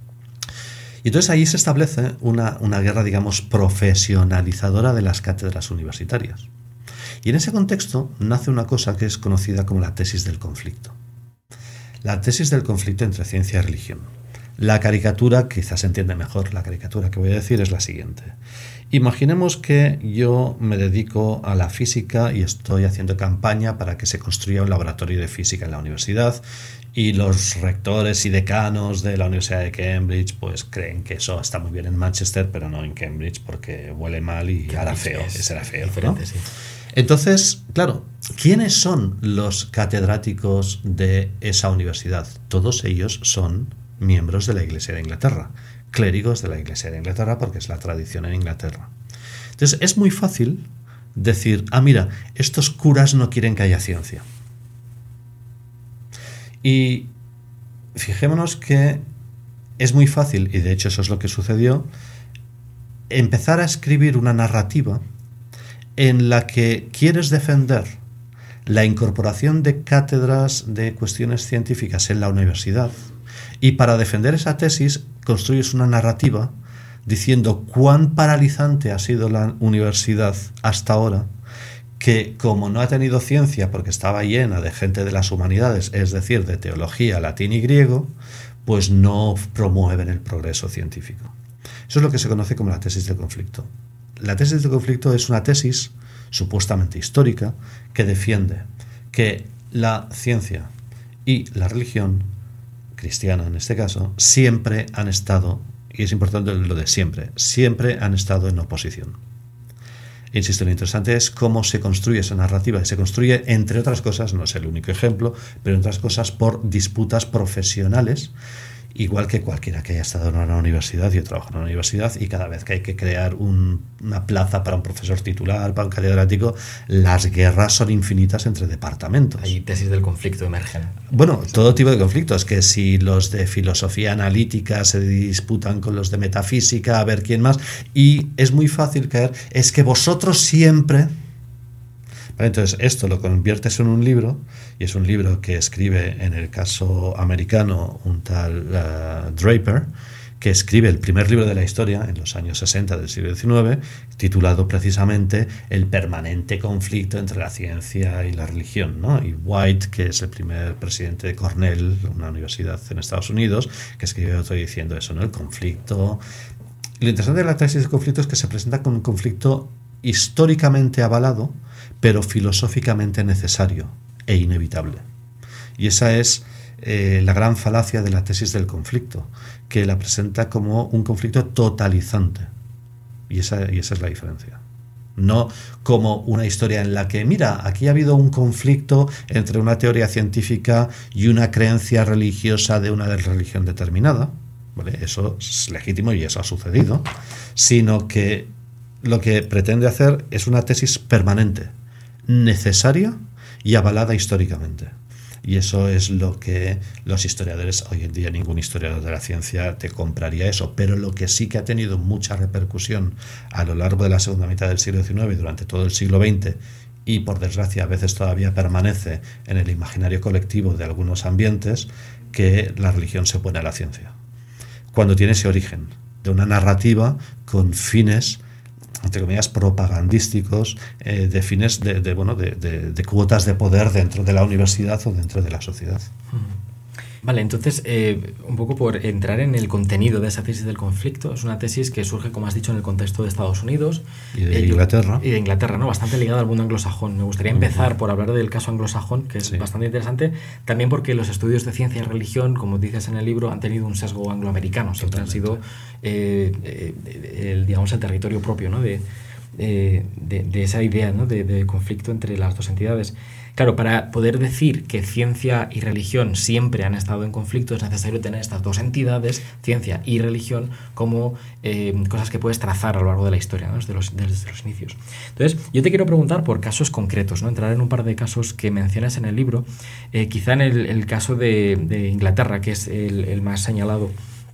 Y entonces ahí se establece una, una guerra, digamos, profesionalizadora de las cátedras universitarias. Y en ese contexto nace una cosa que es conocida como la tesis del conflicto. La tesis del conflicto entre ciencia y religión. La caricatura, quizás se entiende mejor, la caricatura que voy a decir es la siguiente. Imaginemos que yo me dedico a la física y estoy haciendo campaña para que se construya un laboratorio de física en la universidad, y los rectores y decanos de la Universidad de Cambridge pues creen que eso está muy bien en Manchester, pero no en Cambridge porque huele mal y hará feo, será feo, ¿no? Sí. Entonces, claro, ¿quiénes son los catedráticos de esa universidad? Todos ellos son miembros de la Iglesia de Inglaterra, clérigos de la Iglesia de Inglaterra, porque es la tradición en Inglaterra. Entonces, es muy fácil decir, ah, mira, estos curas no quieren que haya ciencia. Y fijémonos que es muy fácil, y de hecho eso es lo que sucedió, empezar a escribir una narrativa en la que quieres defender la incorporación de cátedras de cuestiones científicas en la universidad, y para defender esa tesis construyes una narrativa diciendo cuán paralizante ha sido la universidad hasta ahora, que como no ha tenido ciencia porque estaba llena de gente de las humanidades, es decir, de teología, latín y griego, pues no promueven el progreso científico. Eso es lo que se conoce como la tesis del conflicto. La tesis del conflicto es una tesis supuestamente histórica que defiende que la ciencia y la religión, cristiana en este caso, siempre han estado, y es importante lo de siempre, siempre han estado en oposición. Insisto, lo interesante es cómo se construye esa narrativa, y se construye, entre otras cosas, no es el único ejemplo, pero entre otras cosas por disputas profesionales, igual que cualquiera que haya estado en una universidad. Yo trabajo en una universidad y cada vez que hay que crear un, una plaza para un profesor titular, para un catedrático, las guerras son infinitas entre departamentos. Hay tesis del conflicto emergen. Bueno, todo tipo de conflictos, que si los de filosofía analítica se disputan con los de metafísica, a ver quién más, y es muy fácil caer, es que vosotros siempre... Vale, entonces esto lo conviertes en un libro, y es un libro que escribe, en el caso americano, un tal uh, Draper, que escribe el primer libro de la historia en los años sesenta del siglo diecinueve, titulado precisamente El permanente conflicto entre la ciencia y la religión, ¿no? Y White, que es el primer presidente de Cornell, una universidad en Estados Unidos, que escribe otro diciendo eso, ¿no? El conflicto... Lo interesante de la tesis de conflicto es que se presenta como un conflicto históricamente avalado, pero filosóficamente necesario e inevitable. Y esa es eh, la gran falacia de la tesis del conflicto, que la presenta como un conflicto totalizante. Y esa, y esa es la diferencia. No como una historia en la que, mira, aquí ha habido un conflicto entre una teoría científica y una creencia religiosa de una religión determinada, ¿vale? Eso es legítimo y eso ha sucedido, sino que lo que pretende hacer es una tesis permanente, necesaria y avalada históricamente. Y eso es lo que los historiadores, hoy en día ningún historiador de la ciencia te compraría eso, pero lo que sí que ha tenido mucha repercusión a lo largo de la segunda mitad del siglo diecinueve y durante todo el siglo veinte, y por desgracia a veces todavía permanece en el imaginario colectivo de algunos ambientes, que la religión se opone a la ciencia, cuando tiene ese origen de una narrativa con fines, entre comillas, propagandísticos, eh, de fines de, de, bueno, de, de, de cuotas de poder dentro de la universidad o dentro de la sociedad. Vale, entonces, eh, un poco por entrar en el contenido de esa tesis del conflicto, es una tesis que surge, como has dicho, en el contexto de Estados Unidos. Y de eh, Inglaterra. Y de Inglaterra, ¿no? Bastante ligada al mundo anglosajón. Me gustaría empezar uh-huh. por hablar del caso anglosajón, que es sí. bastante interesante, también porque los estudios de ciencia y religión, como dices en el libro, han tenido un sesgo angloamericano. Siempre han sido, eh, eh, el, digamos, el territorio propio, ¿no? de, de, de, de esa idea, ¿no? de, de conflicto entre las dos entidades. Claro, para poder decir que ciencia y religión siempre han estado en conflicto, es necesario tener estas dos entidades, ciencia y religión, como eh, cosas que puedes trazar a lo largo de la historia, ¿no? desde, los, desde los inicios. Entonces, yo te quiero preguntar por casos concretos, ¿no? Entrar en un par de casos que mencionas en el libro, eh, quizá en el, el caso de, de Inglaterra, que es el, el más señalado.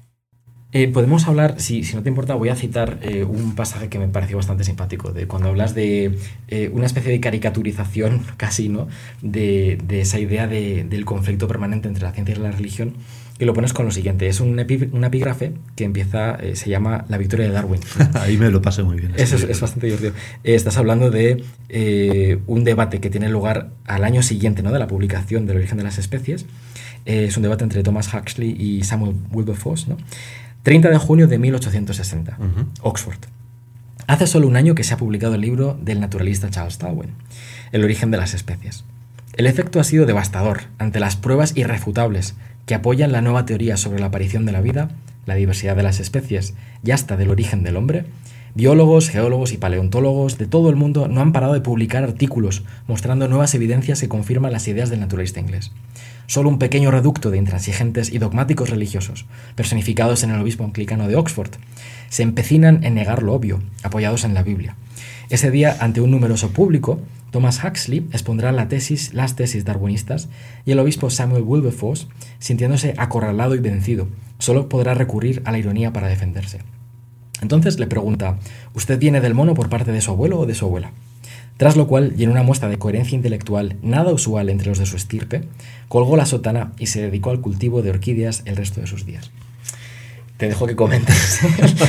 Eh, podemos hablar, si, si no te importa, voy a citar eh, un pasaje que me pareció bastante simpático, de cuando hablas de eh, una especie de caricaturización casi, ¿no? de, de esa idea de, del conflicto permanente entre la ciencia y la religión, y lo pones con lo siguiente. Es un, epi, un epígrafe que empieza, eh, se llama La victoria de Darwin. Ahí me lo pasé muy bien. Eso es, es bastante divertido. Eh, estás hablando de eh, un debate que tiene lugar al año siguiente, ¿no? de la publicación del origen de las especies. Eh, es un debate entre Thomas Huxley y Samuel Wilberforce, ¿no? treinta de junio de mil ochocientos sesenta, uh-huh. Oxford. Hace solo un año que se ha publicado el libro del naturalista Charles Darwin, El origen de las especies. El efecto ha sido devastador ante las pruebas irrefutables que apoyan la nueva teoría sobre la aparición de la vida, la diversidad de las especies y hasta del origen del hombre. Biólogos, geólogos y paleontólogos de todo el mundo no han parado de publicar artículos mostrando nuevas evidencias que confirman las ideas del naturalista inglés. Solo un pequeño reducto de intransigentes y dogmáticos religiosos, personificados en el obispo anglicano de Oxford, se empecinan en negar lo obvio, apoyados en la Biblia. Ese día, ante un numeroso público, Thomas Huxley expondrá la tesis, las tesis darwinistas, y el obispo Samuel Wilberforce, sintiéndose acorralado y vencido, solo podrá recurrir a la ironía para defenderse. Entonces le pregunta, ¿usted viene del mono por parte de su abuelo o de su abuela? Tras lo cual, y en una muestra de coherencia intelectual nada usual entre los de su estirpe, colgó la sotana y se dedicó al cultivo de orquídeas el resto de sus días. Te dejo que comentes.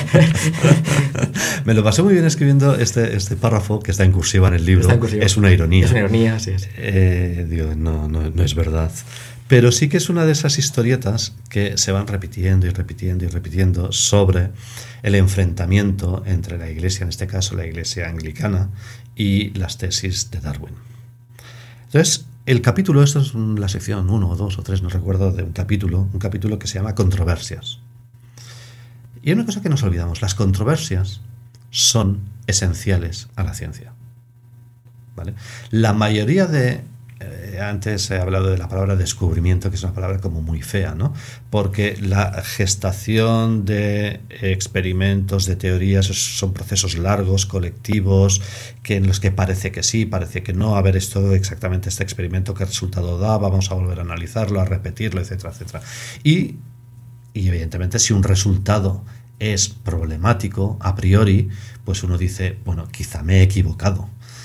Me lo pasé muy bien escribiendo este, este párrafo que está en cursiva en el libro. Está en cursiva. Es una ironía. Es una ironía, sí. sí. Eh, digo, no, no, no es verdad. Pero sí que es una de esas historietas que se van repitiendo y repitiendo y repitiendo sobre el enfrentamiento entre la Iglesia, en este caso la Iglesia anglicana, y las tesis de Darwin. Entonces, el capítulo, esto es la sección uno o dos o tres, no recuerdo, de un capítulo, un capítulo que se llama Controversias. Y hay una cosa que nos olvidamos, las controversias son esenciales a la ciencia, ¿vale? La mayoría de eh, antes he hablado de la palabra descubrimiento, que es una palabra como muy fea, ¿no? Porque la gestación de experimentos, de teorías, son procesos largos, colectivos, que en los que parece que sí, parece que no. A ver, esto exactamente este experimento, ¿qué resultado da? Vamos a volver a analizarlo, a repetirlo, etcétera, etcétera. Y, y evidentemente, si un resultado es problemático a priori, pues uno dice, bueno, quizá me he equivocado.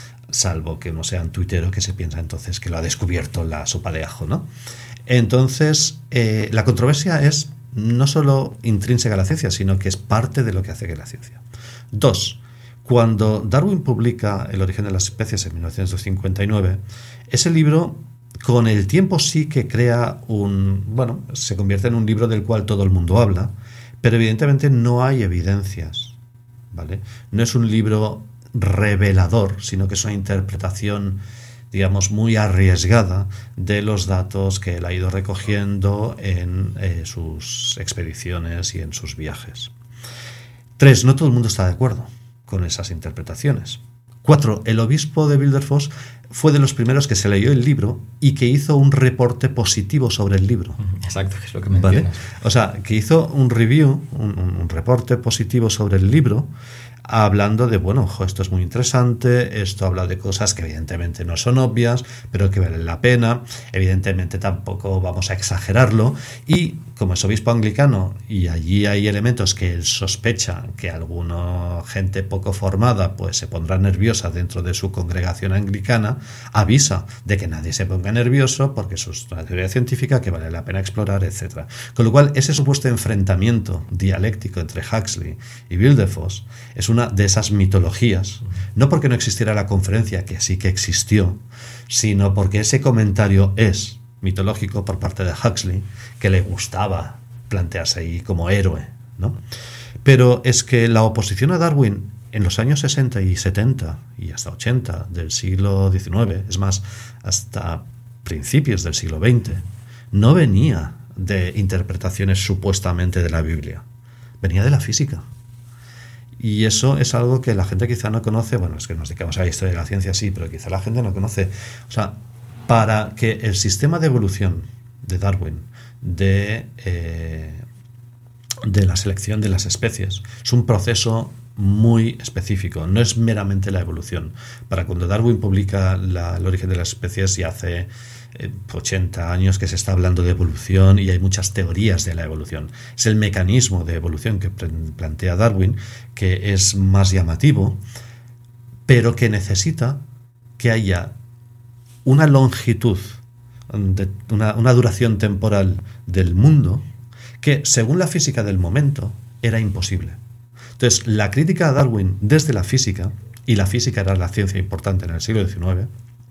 Salvo que uno sea un tuitero que se piensa entonces que lo ha descubierto la sopa de ajo, ¿no? Entonces, eh, la controversia es no solo intrínseca a la ciencia, sino que es parte de lo que hace que la ciencia. Dos, cuando Darwin publica El origen de las especies en mil novecientos cincuenta y nueve, ese libro con el tiempo sí que crea un... bueno, se convierte en un libro del cual todo el mundo habla, pero evidentemente no hay evidencias, ¿vale? No es un libro revelador, sino que es una interpretación, digamos, muy arriesgada de los datos que él ha ido recogiendo en eh, sus expediciones y en sus viajes. Tres, no todo el mundo está de acuerdo con esas interpretaciones. Cuatro, el obispo de Wilberforce fue de los primeros que se leyó el libro y que hizo un reporte positivo sobre el libro. Exacto, que es lo que mencionas. ¿Vale? O sea, que hizo un review, un, un reporte positivo sobre el libro, hablando de, bueno, ojo, esto es muy interesante, esto habla de cosas que evidentemente no son obvias, pero que valen la pena, evidentemente tampoco vamos a exagerarlo, y como es obispo anglicano y allí hay elementos que él sospecha que alguna gente poco formada pues se pondrá nerviosa dentro de su congregación anglicana, avisa de que nadie se ponga nervioso porque eso es una teoría científica que vale la pena explorar, etcétera. Con lo cual, ese supuesto enfrentamiento dialéctico entre Huxley y Wilberforce es una de esas mitologías, no porque no existiera la conferencia, que sí que existió, sino porque ese comentario es mitológico por parte de Huxley, que le gustaba plantearse ahí como héroe, ¿no? Pero es que la oposición a Darwin en los años sesenta y setenta y hasta ochenta del siglo diecinueve, es más, hasta principios del siglo veinte, no venía de interpretaciones supuestamente de la Biblia, venía de la física. Y eso es algo que la gente quizá no conoce. Bueno, es que nos dedicamos a la historia de la ciencia, sí, pero quizá la gente no conoce. O sea, para que el sistema de evolución de Darwin, de, eh, de la selección de las especies, es un proceso muy específico, no es meramente la evolución. Para cuando Darwin publica la, El origen de las especies, y hace eh, ochenta años que se está hablando de evolución y hay muchas teorías de la evolución. Es el mecanismo de evolución que plantea Darwin que es más llamativo, pero que necesita que haya una longitud, de, una, una duración temporal del mundo que, según la física del momento, era imposible. Entonces, la crítica a Darwin desde la física, y la física era la ciencia importante en el siglo diecinueve,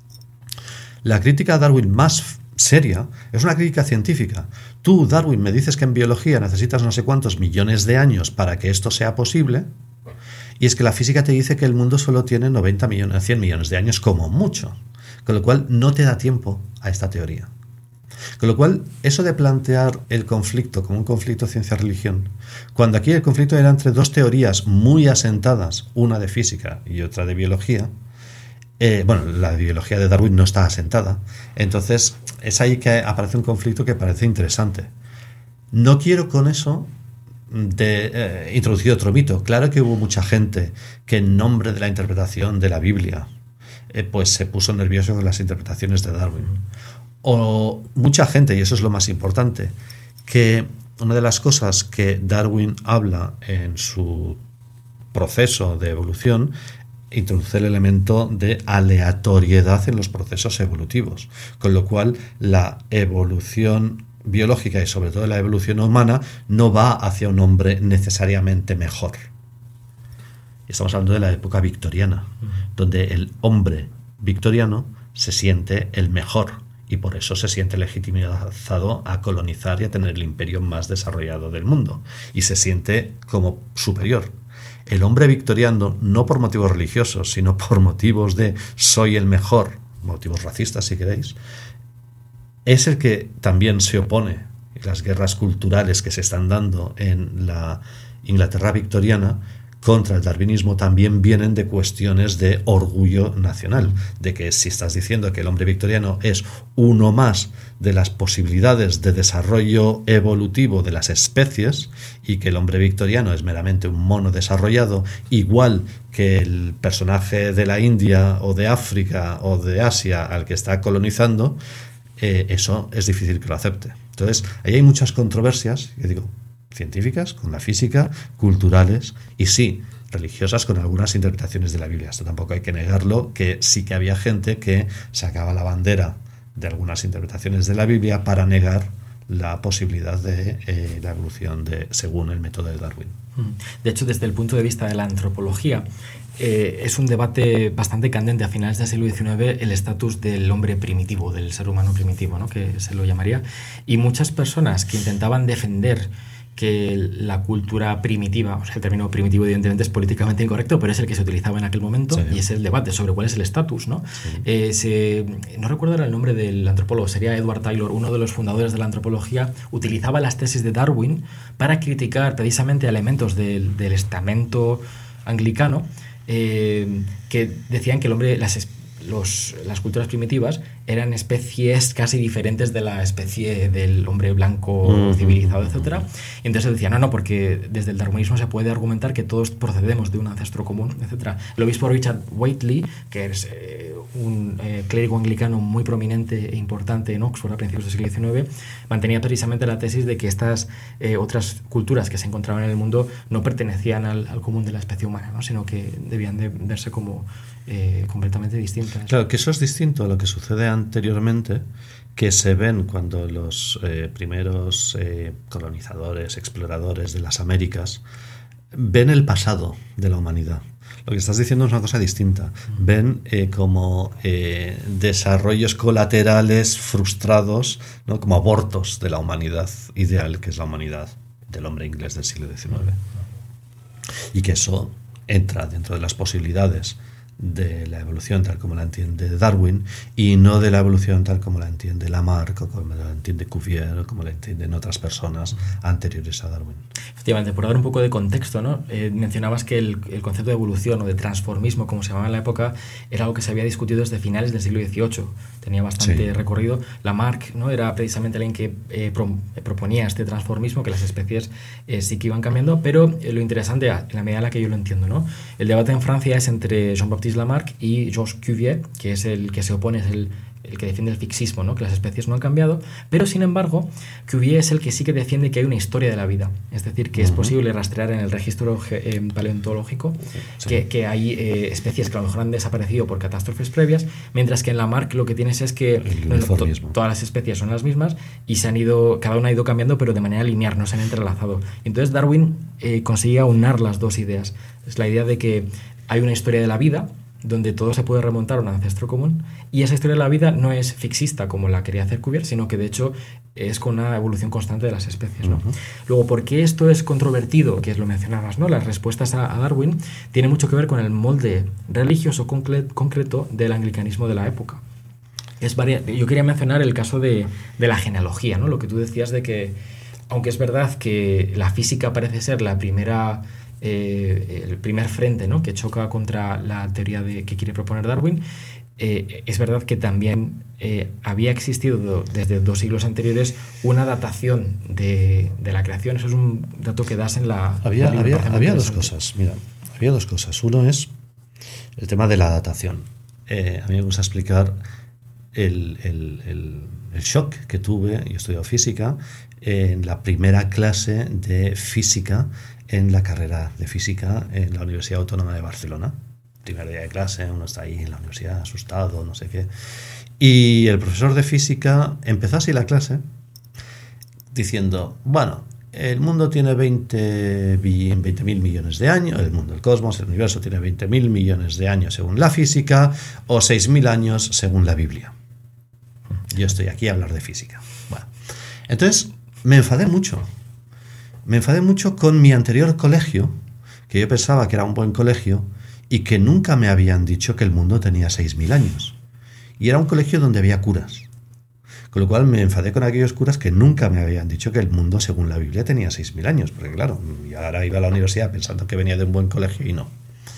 la crítica a Darwin más seria es una crítica científica. Tú, Darwin, me dices que en biología necesitas no sé cuántos millones de años para que esto sea posible, y es que la física te dice que el mundo solo tiene noventa millones, cien millones de años como mucho, con lo cual no te da tiempo a esta teoría. Con lo cual, eso de plantear el conflicto como un conflicto ciencia-religión, cuando aquí el conflicto era entre dos teorías muy asentadas, una de física y otra de biología, eh, bueno, la biología de Darwin no está asentada, entonces es ahí que aparece un conflicto que parece interesante. No quiero con eso de, eh, introducir otro mito. Claro que hubo mucha gente que en nombre de la interpretación de la Biblia eh, pues se puso nervioso con las interpretaciones de Darwin. O mucha gente, y eso es lo más importante, que una de las cosas que Darwin habla en su proceso de evolución, introduce el elemento de aleatoriedad en los procesos evolutivos, con lo cual la evolución biológica y sobre todo la evolución humana no va hacia un hombre necesariamente mejor. Estamos hablando de la época victoriana, donde el hombre victoriano se siente el mejor, y por eso se siente legitimizado a colonizar y a tener el imperio más desarrollado del mundo, y se siente como superior. El hombre victoriano, no por motivos religiosos, sino por motivos de soy el mejor, motivos racistas si queréis, es el que también se opone a las guerras culturales que se están dando en la Inglaterra victoriana contra el darwinismo también vienen de cuestiones de orgullo nacional, de que si estás diciendo que el hombre victoriano es uno más de las posibilidades de desarrollo evolutivo de las especies y que el hombre victoriano es meramente un mono desarrollado, igual que el personaje de la India o de África o de Asia al que está colonizando, eh, eso es difícil que lo acepte. Entonces, ahí hay muchas controversias, yo digo, científicas, con la física, culturales y sí, religiosas con algunas interpretaciones de la Biblia. Esto tampoco hay que negarlo, que sí que había gente que sacaba la bandera de algunas interpretaciones de la Biblia para negar la posibilidad de eh, la evolución de, según el método de Darwin. De hecho, desde el punto de vista de la antropología, eh, es un debate bastante candente a finales del siglo diecinueve el estatus del hombre primitivo, del ser humano primitivo, ¿no?, que se lo llamaría. Y muchas personas que intentaban defender que la cultura primitiva, o sea, el término primitivo evidentemente es políticamente incorrecto, pero es el que se utilizaba en aquel momento, sí, y es el debate sobre cuál es el estatus, ¿no? Sí. Eh, se, no recuerdo ahora el nombre del antropólogo, sería Edward Taylor, uno de los fundadores de la antropología, utilizaba las tesis de Darwin para criticar precisamente elementos del, del estamento anglicano eh, que decían que el hombre, las Los, las culturas primitivas eran especies casi diferentes de la especie del hombre blanco civilizado, etcétera. Y entonces decían, no, no, porque desde el darwinismo se puede argumentar que todos procedemos de un ancestro común, etcétera. El obispo Richard Whately, que es eh, un eh, clérigo anglicano muy prominente e importante en Oxford a principios del siglo diecinueve, mantenía precisamente la tesis de que estas eh, otras culturas que se encontraban en el mundo no pertenecían al, al común de la especie humana, ¿no?, sino que debían de verse como eh, completamente distintas. Claro, que eso es distinto a lo que sucede anteriormente, que se ven cuando los eh, primeros eh, colonizadores, exploradores de las Américas ven el pasado de la humanidad. Lo que estás diciendo es una cosa distinta. Ven eh, como eh, desarrollos colaterales frustrados, ¿no?, como abortos de la humanidad ideal, que es la humanidad del hombre inglés del siglo diecinueve. Y que eso entra dentro de las posibilidades de la evolución tal como la entiende Darwin y no de la evolución tal como la entiende Lamarck o como la entiende Cuvier o como la entienden otras personas anteriores a Darwin. Efectivamente, por dar un poco de contexto, ¿no? Eh, mencionabas que el, el concepto de evolución o de transformismo, como se llamaba en la época, era algo que se había discutido desde finales del siglo dieciocho. Tenía bastante sí. recorrido. Lamarck, ¿no?, era precisamente alguien que eh, pro, proponía este transformismo, que las especies eh, sí que iban cambiando, pero eh, lo interesante, en la medida en la que yo lo entiendo, ¿no?, el debate en Francia es entre Jean-Baptiste Lamarck y Georges Cuvier, que es el que se opone, es el, el que defiende el fixismo, ¿no?, que las especies no han cambiado, pero sin embargo Cuvier es el que sí que defiende que hay una historia de la vida, es decir, que uh-huh. es posible rastrear en el registro eh, paleontológico sí. que, que hay eh, especies que a lo mejor han desaparecido por catástrofes previas, mientras que en Lamarck lo que tienes es que no, to, todas las especies son las mismas y se han ido, cada una ha ido cambiando, pero de manera lineal, no se han entrelazado. Entonces Darwin eh, conseguía aunar las dos ideas. Es la idea de que hay una historia de la vida donde todo se puede remontar a un ancestro común, y esa historia de la vida no es fixista como la quería hacer Cuvier, sino que de hecho es con una evolución constante de las especies, ¿no? Uh-huh. Luego, ¿por qué esto es controvertido? Que es lo mencionabas, ¿no? Las respuestas a, a Darwin tienen mucho que ver con el molde religioso concre- concreto del anglicanismo de la época. Es varia- Yo quería mencionar el caso de, de la genealogía, ¿no? Lo que tú decías de que, aunque es verdad que la física parece ser la primera... Eh, el primer frente, ¿no?, que choca contra la teoría de, que quiere proponer Darwin, eh, es verdad que también eh, había existido desde dos siglos anteriores una datación de, de la creación. Eso es un dato que das en la... Había, la había, había dos cosas, mira, había dos cosas. Uno es el tema de la datación. Eh, a mí me gusta explicar el, el, el, el shock que tuve, yo he estudiado física, en la primera clase de física en la carrera de física en la Universidad Autónoma de Barcelona. Primer día de clase, uno está ahí en la universidad asustado, no sé qué. Y el profesor de física empezó así la clase diciendo, bueno, el mundo tiene veinte mil millones de años, el mundo, el cosmos, el universo tiene veinte mil millones de años según la física o seis mil años según la Biblia. Yo estoy aquí a hablar de física. Bueno, entonces me enfadé mucho. Me enfadé mucho con mi anterior colegio, que yo pensaba que era un buen colegio y que nunca me habían dicho que el mundo tenía seis mil años. Y era un colegio donde había curas. Con lo cual me enfadé con aquellos curas que nunca me habían dicho que el mundo, según la Biblia, tenía seis mil años. Porque claro, y ahora iba a la universidad pensando que venía de un buen colegio y no.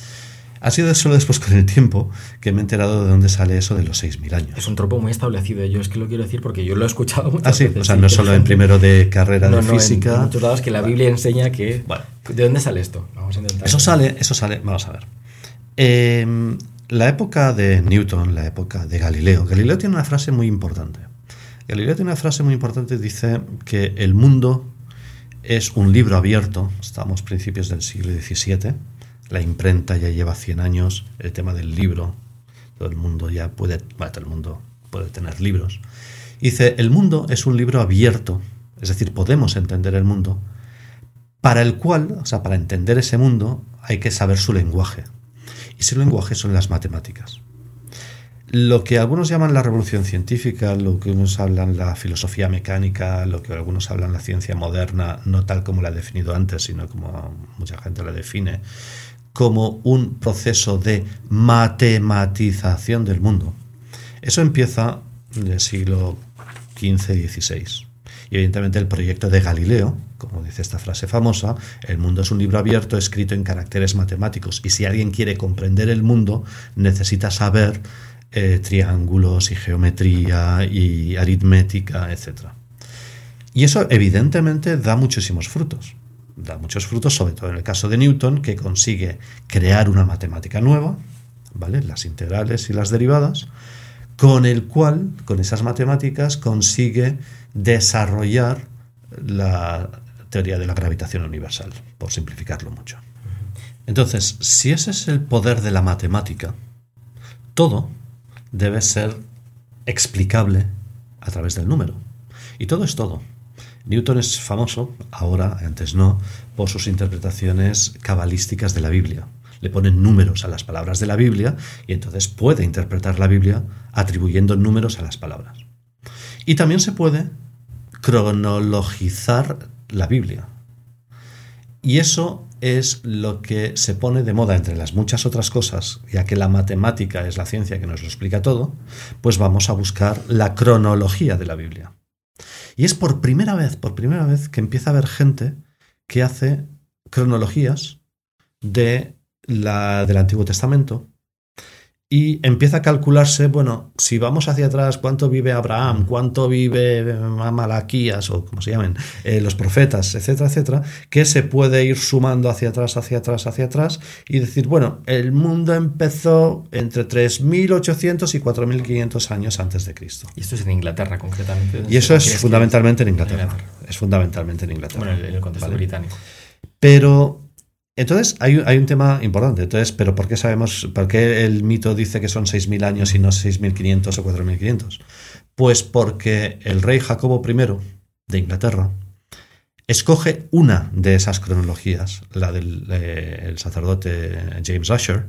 Ha sido solo después con el tiempo que me he enterado de dónde sale eso de los seis mil años. Es un tropo muy establecido. Yo es que lo quiero decir porque yo lo he escuchado muchas ah, sí. veces. O sea, no es solo en primero de carrera no, de no, física. En, en muchos lados que la Biblia enseña que... Bueno. ¿De dónde sale esto? Vamos a intentar. Eso sale, eso sale, vamos a ver. Eh, la época de Newton, la época de Galileo. Galileo tiene una frase muy importante. Galileo tiene una frase muy importante, dice que el mundo es un libro abierto. Estamos a principios del siglo diecisiete. La imprenta ya lleva cien años, el tema del libro, todo el mundo ya puede, bueno, todo el mundo puede tener libros. Dice, el mundo es un libro abierto, es decir, podemos entender el mundo, para el cual, o sea, para entender ese mundo hay que saber su lenguaje. Y ese lenguaje son las matemáticas. Lo que algunos llaman la revolución científica, lo que unos hablan la filosofía mecánica, lo que algunos hablan la ciencia moderna, no tal como la he definido antes, sino como mucha gente la define, como un proceso de matematización del mundo. Eso empieza en el siglo quince dieciséis. Y evidentemente el proyecto de Galileo, como dice esta frase famosa, el mundo es un libro abierto escrito en caracteres matemáticos. Y si alguien quiere comprender el mundo, necesita saber eh, triángulos y geometría y aritmética, etcétera. Y eso evidentemente da muchísimos frutos. Da muchos frutos, sobre todo en el caso de Newton, que consigue crear una matemática nueva, ¿vale? Las integrales y las derivadas, con el cual, con esas matemáticas, consigue desarrollar la teoría de la gravitación universal, por simplificarlo mucho. Entonces, si ese es el poder de la matemática, todo debe ser explicable a través del número. Y todo es todo. Newton es famoso, ahora, antes no, por sus interpretaciones cabalísticas de la Biblia. Le ponen números a las palabras de la Biblia y entonces puede interpretar la Biblia atribuyendo números a las palabras. Y también se puede cronologizar la Biblia. Y eso es lo que se pone de moda entre las muchas otras cosas, ya que la matemática es la ciencia que nos lo explica todo, pues vamos a buscar la cronología de la Biblia. Y es por primera vez, por primera vez que empieza a haber gente que hace cronologías de la, del Antiguo Testamento y empieza a calcularse, bueno, si vamos hacia atrás, cuánto vive Abraham, cuánto vive Malaquías o como se llamen, eh, los profetas, etcétera, etcétera, que se puede ir sumando hacia atrás, hacia atrás, hacia atrás y decir, bueno, el mundo empezó entre tres mil ochocientos y cuatro mil quinientos años antes de Cristo. Y esto es en Inglaterra, concretamente. Y eso es fundamentalmente en Inglaterra. Inglaterra. Es fundamentalmente en Inglaterra. Bueno, en el contexto ¿vale? británico. Pero... Entonces, hay, hay un tema importante. Entonces, ¿pero por qué sabemos, por qué el mito dice que son seis mil años y no seis mil quinientos o cuatro mil quinientos? Pues porque el rey Jacobo primero de Inglaterra escoge una de esas cronologías, la del eh, el sacerdote James Ussher,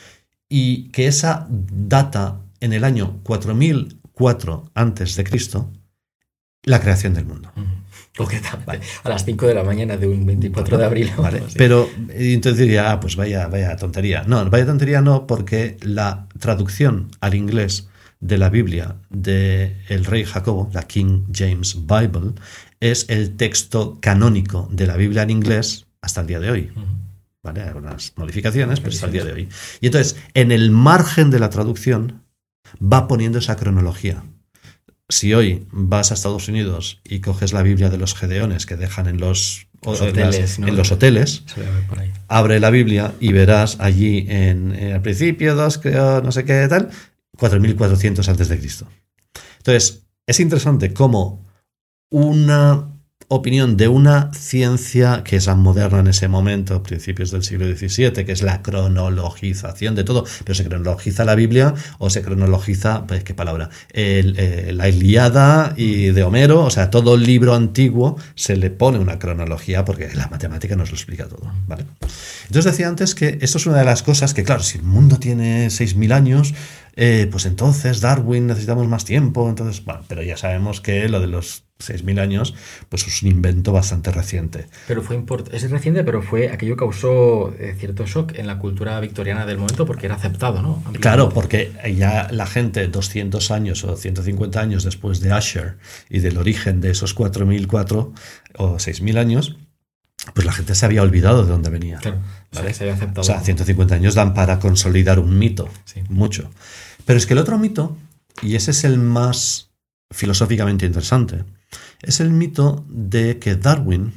y que esa data en el año cuatro mil cuatro antes de Cristo la creación del mundo. Concretamente, vale. A las cinco de la mañana de un veinticuatro de abril. Vale. Pero entonces diría, ah, pues vaya, vaya tontería. No, vaya tontería no, porque la traducción al inglés de la Biblia del rey Jacobo, la King James Bible, es el texto canónico de la Biblia en inglés hasta el día de hoy. ¿Vale? Hay algunas modificaciones, pero hasta el día de hoy. Y entonces, en el margen de la traducción, va poniendo esa cronología. Si hoy vas a Estados Unidos y coges la Biblia de los gedeones que dejan en los, los hoteles, las, ¿no? en los hoteles, abre la Biblia y verás allí en, en el principio, dos, creo, no sé qué tal, cuatro mil cuatrocientos antes de Cristo. Entonces, es interesante cómo una opinión de una ciencia que es la moderna en ese momento, principios del siglo diecisiete, que es la cronologización de todo, pero se cronologiza la Biblia o se cronologiza, pues, ¿qué palabra? El, eh, la Ilíada y de Homero, o sea, todo el libro antiguo se le pone una cronología porque la matemática nos lo explica todo, ¿vale? Entonces decía antes que esto es una de las cosas que, claro, si el mundo tiene seis mil años, eh, pues entonces Darwin necesitamos más tiempo, entonces, bueno, pero ya sabemos que lo de los seis mil años, pues es un invento bastante reciente. Pero fue import- es reciente, pero fue aquello causó eh, cierto shock en la cultura victoriana del momento porque era aceptado, ¿no? Claro, porque ya la gente doscientos años o ciento cincuenta años después de Usher y del origen de esos cuatro mil cuatro o seis mil años, pues la gente se había olvidado de dónde venía. Claro, ¿vale? se había aceptado. O sea, ciento cincuenta años dan para consolidar un mito, sí. mucho. Pero es que el otro mito, y ese es el más filosóficamente interesante, es el mito de que Darwin,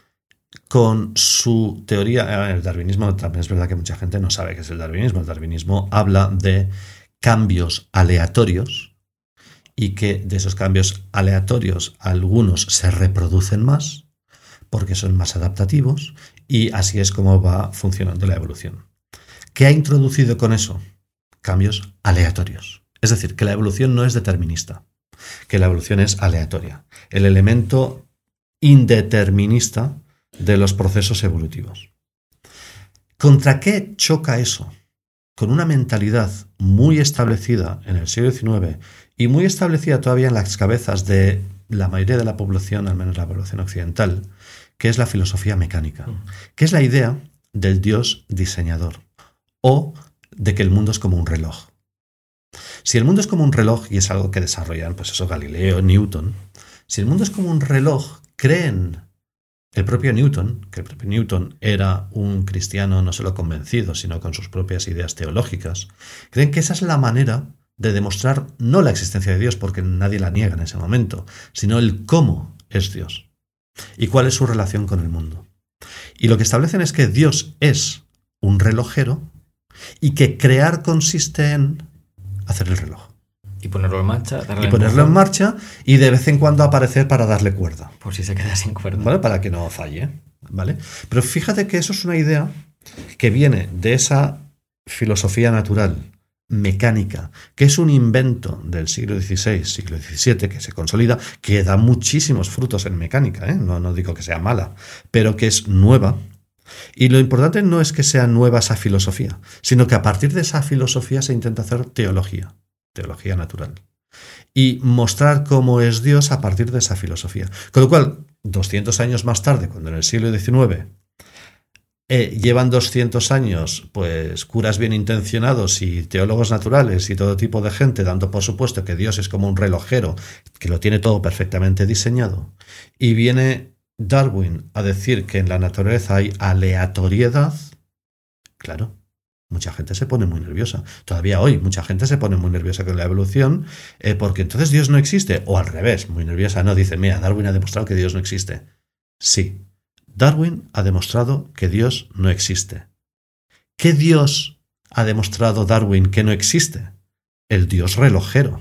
con su teoría, el darwinismo, también es verdad que mucha gente no sabe qué es el darwinismo. El darwinismo habla de cambios aleatorios y que de esos cambios aleatorios algunos se reproducen más porque son más adaptativos y así es como va funcionando la evolución. ¿Qué ha introducido con eso? Cambios aleatorios. Es decir, que la evolución no es determinista, que la evolución es aleatoria. El elemento indeterminista de los procesos evolutivos. ¿Contra qué choca eso? Con una mentalidad muy establecida en el siglo diecinueve y muy establecida todavía en las cabezas de la mayoría de la población, al menos la población occidental, que es la filosofía mecánica, que es la idea del Dios diseñador o de que el mundo es como un reloj. Si el mundo es como un reloj, y es algo que desarrollan, pues eso, Galileo, Newton, si el mundo es como un reloj, creen el propio Newton, que el propio Newton era un cristiano no solo convencido, sino con sus propias ideas teológicas, creen que esa es la manera de demostrar no la existencia de Dios, porque nadie la niega en ese momento, sino el cómo es Dios y cuál es su relación con el mundo. Y lo que establecen es que Dios es un relojero y que crear consiste en hacer el reloj. Y ponerlo en marcha. Darle Y ponerlo en marcha y de vez en cuando aparecer para darle cuerda. Por si se queda sin cuerda. ¿Vale? Para que no falle. ¿Vale? Pero fíjate que eso es una idea que viene de esa filosofía natural mecánica, que es un invento del siglo dieciséis, siglo diecisiete, que se consolida, que da muchísimos frutos en mecánica, ¿eh? no, no digo que sea mala, pero que es nueva. Y lo importante no es que sea nueva esa filosofía, sino que a partir de esa filosofía se intenta hacer teología, teología natural, y mostrar cómo es Dios a partir de esa filosofía. Con lo cual, doscientos años más tarde, cuando en el siglo diecinueve eh, llevan doscientos años, pues curas bien intencionados y teólogos naturales y todo tipo de gente dando por supuesto que Dios es como un relojero, que lo tiene todo perfectamente diseñado, y viene Darwin a decir que en la naturaleza hay aleatoriedad, claro, mucha gente se pone muy nerviosa. Todavía hoy mucha gente se pone muy nerviosa con la evolución eh, porque entonces Dios no existe. O al revés, muy nerviosa. No, dice, mira, Darwin ha demostrado que Dios no existe. Sí, Darwin ha demostrado que Dios no existe. ¿Qué Dios ha demostrado Darwin que no existe? El Dios relojero.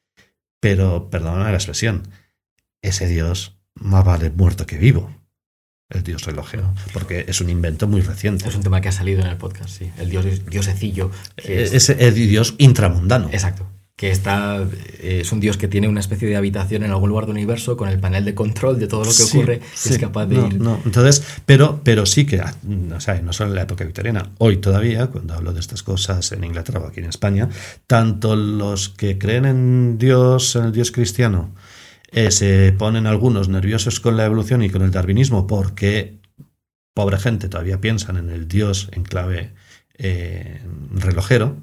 Pero, perdóname la expresión, ese Dios más vale muerto que vivo, el Dios relojero, porque es un invento muy reciente. Es un tema que ha salido en el podcast, sí. El dios diosecillo. Es, es el Dios intramundano. Exacto. Que está, es un dios que tiene una especie de habitación en algún lugar del universo con el panel de control de todo lo que sí, ocurre. Sí, es capaz de no, ir... No. Entonces, pero, pero sí que, o sea, no solo en la época victoriana, hoy todavía, cuando hablo de estas cosas en Inglaterra o aquí en España, tanto los que creen en Dios, en el Dios cristiano, Eh, se ponen algunos nerviosos con la evolución y con el darwinismo porque, pobre gente, todavía piensan en el Dios en clave eh, relojero,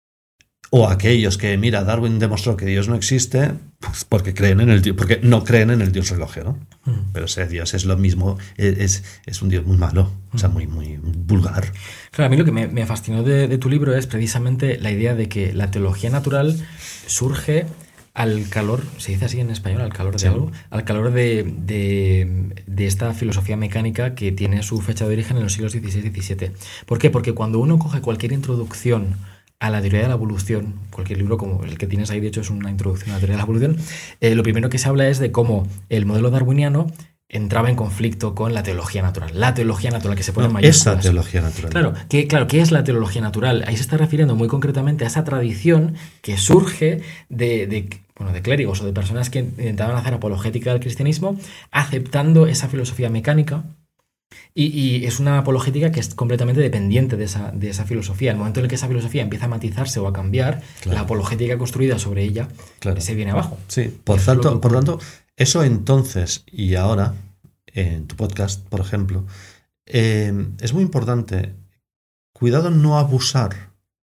o aquellos que, mira, Darwin demostró que Dios no existe pues porque, creen en el Dios, porque no creen en el Dios relojero. Mm. Pero ese Dios es lo mismo, es, es un Dios muy malo, mm. o sea, muy, muy vulgar. Claro, a mí lo que me, me fascinó de, de tu libro es precisamente la idea de que la teología natural surge al calor, se dice así en español, al calor de sí. algo, al calor de, de, de esta filosofía mecánica que tiene su fecha de origen en los siglos dieciséis diecisiete. ¿Por qué? Porque cuando uno coge cualquier introducción a la teoría de la evolución, cualquier libro como el que tienes ahí, de hecho, es una introducción a la teoría de la evolución, eh, lo primero que se habla es de cómo el modelo darwiniano entraba en conflicto con la teología natural. La teología natural, que se pone no, en mayúsculas. Esa teología natural. Claro, que, claro, ¿qué es la teología natural? Ahí se está refiriendo muy concretamente a esa tradición que surge de, de, bueno, de clérigos o de personas que intentaban hacer apologética del cristianismo, aceptando esa filosofía mecánica. Y, y es una apologética que es completamente dependiente de esa, de esa filosofía. En el momento en el que esa filosofía empieza a matizarse o a cambiar, claro, la apologética construida sobre ella claro. se viene abajo. Sí, por tanto, por tanto, Eso entonces y ahora, en tu podcast, por ejemplo, eh, es muy importante, cuidado no abusar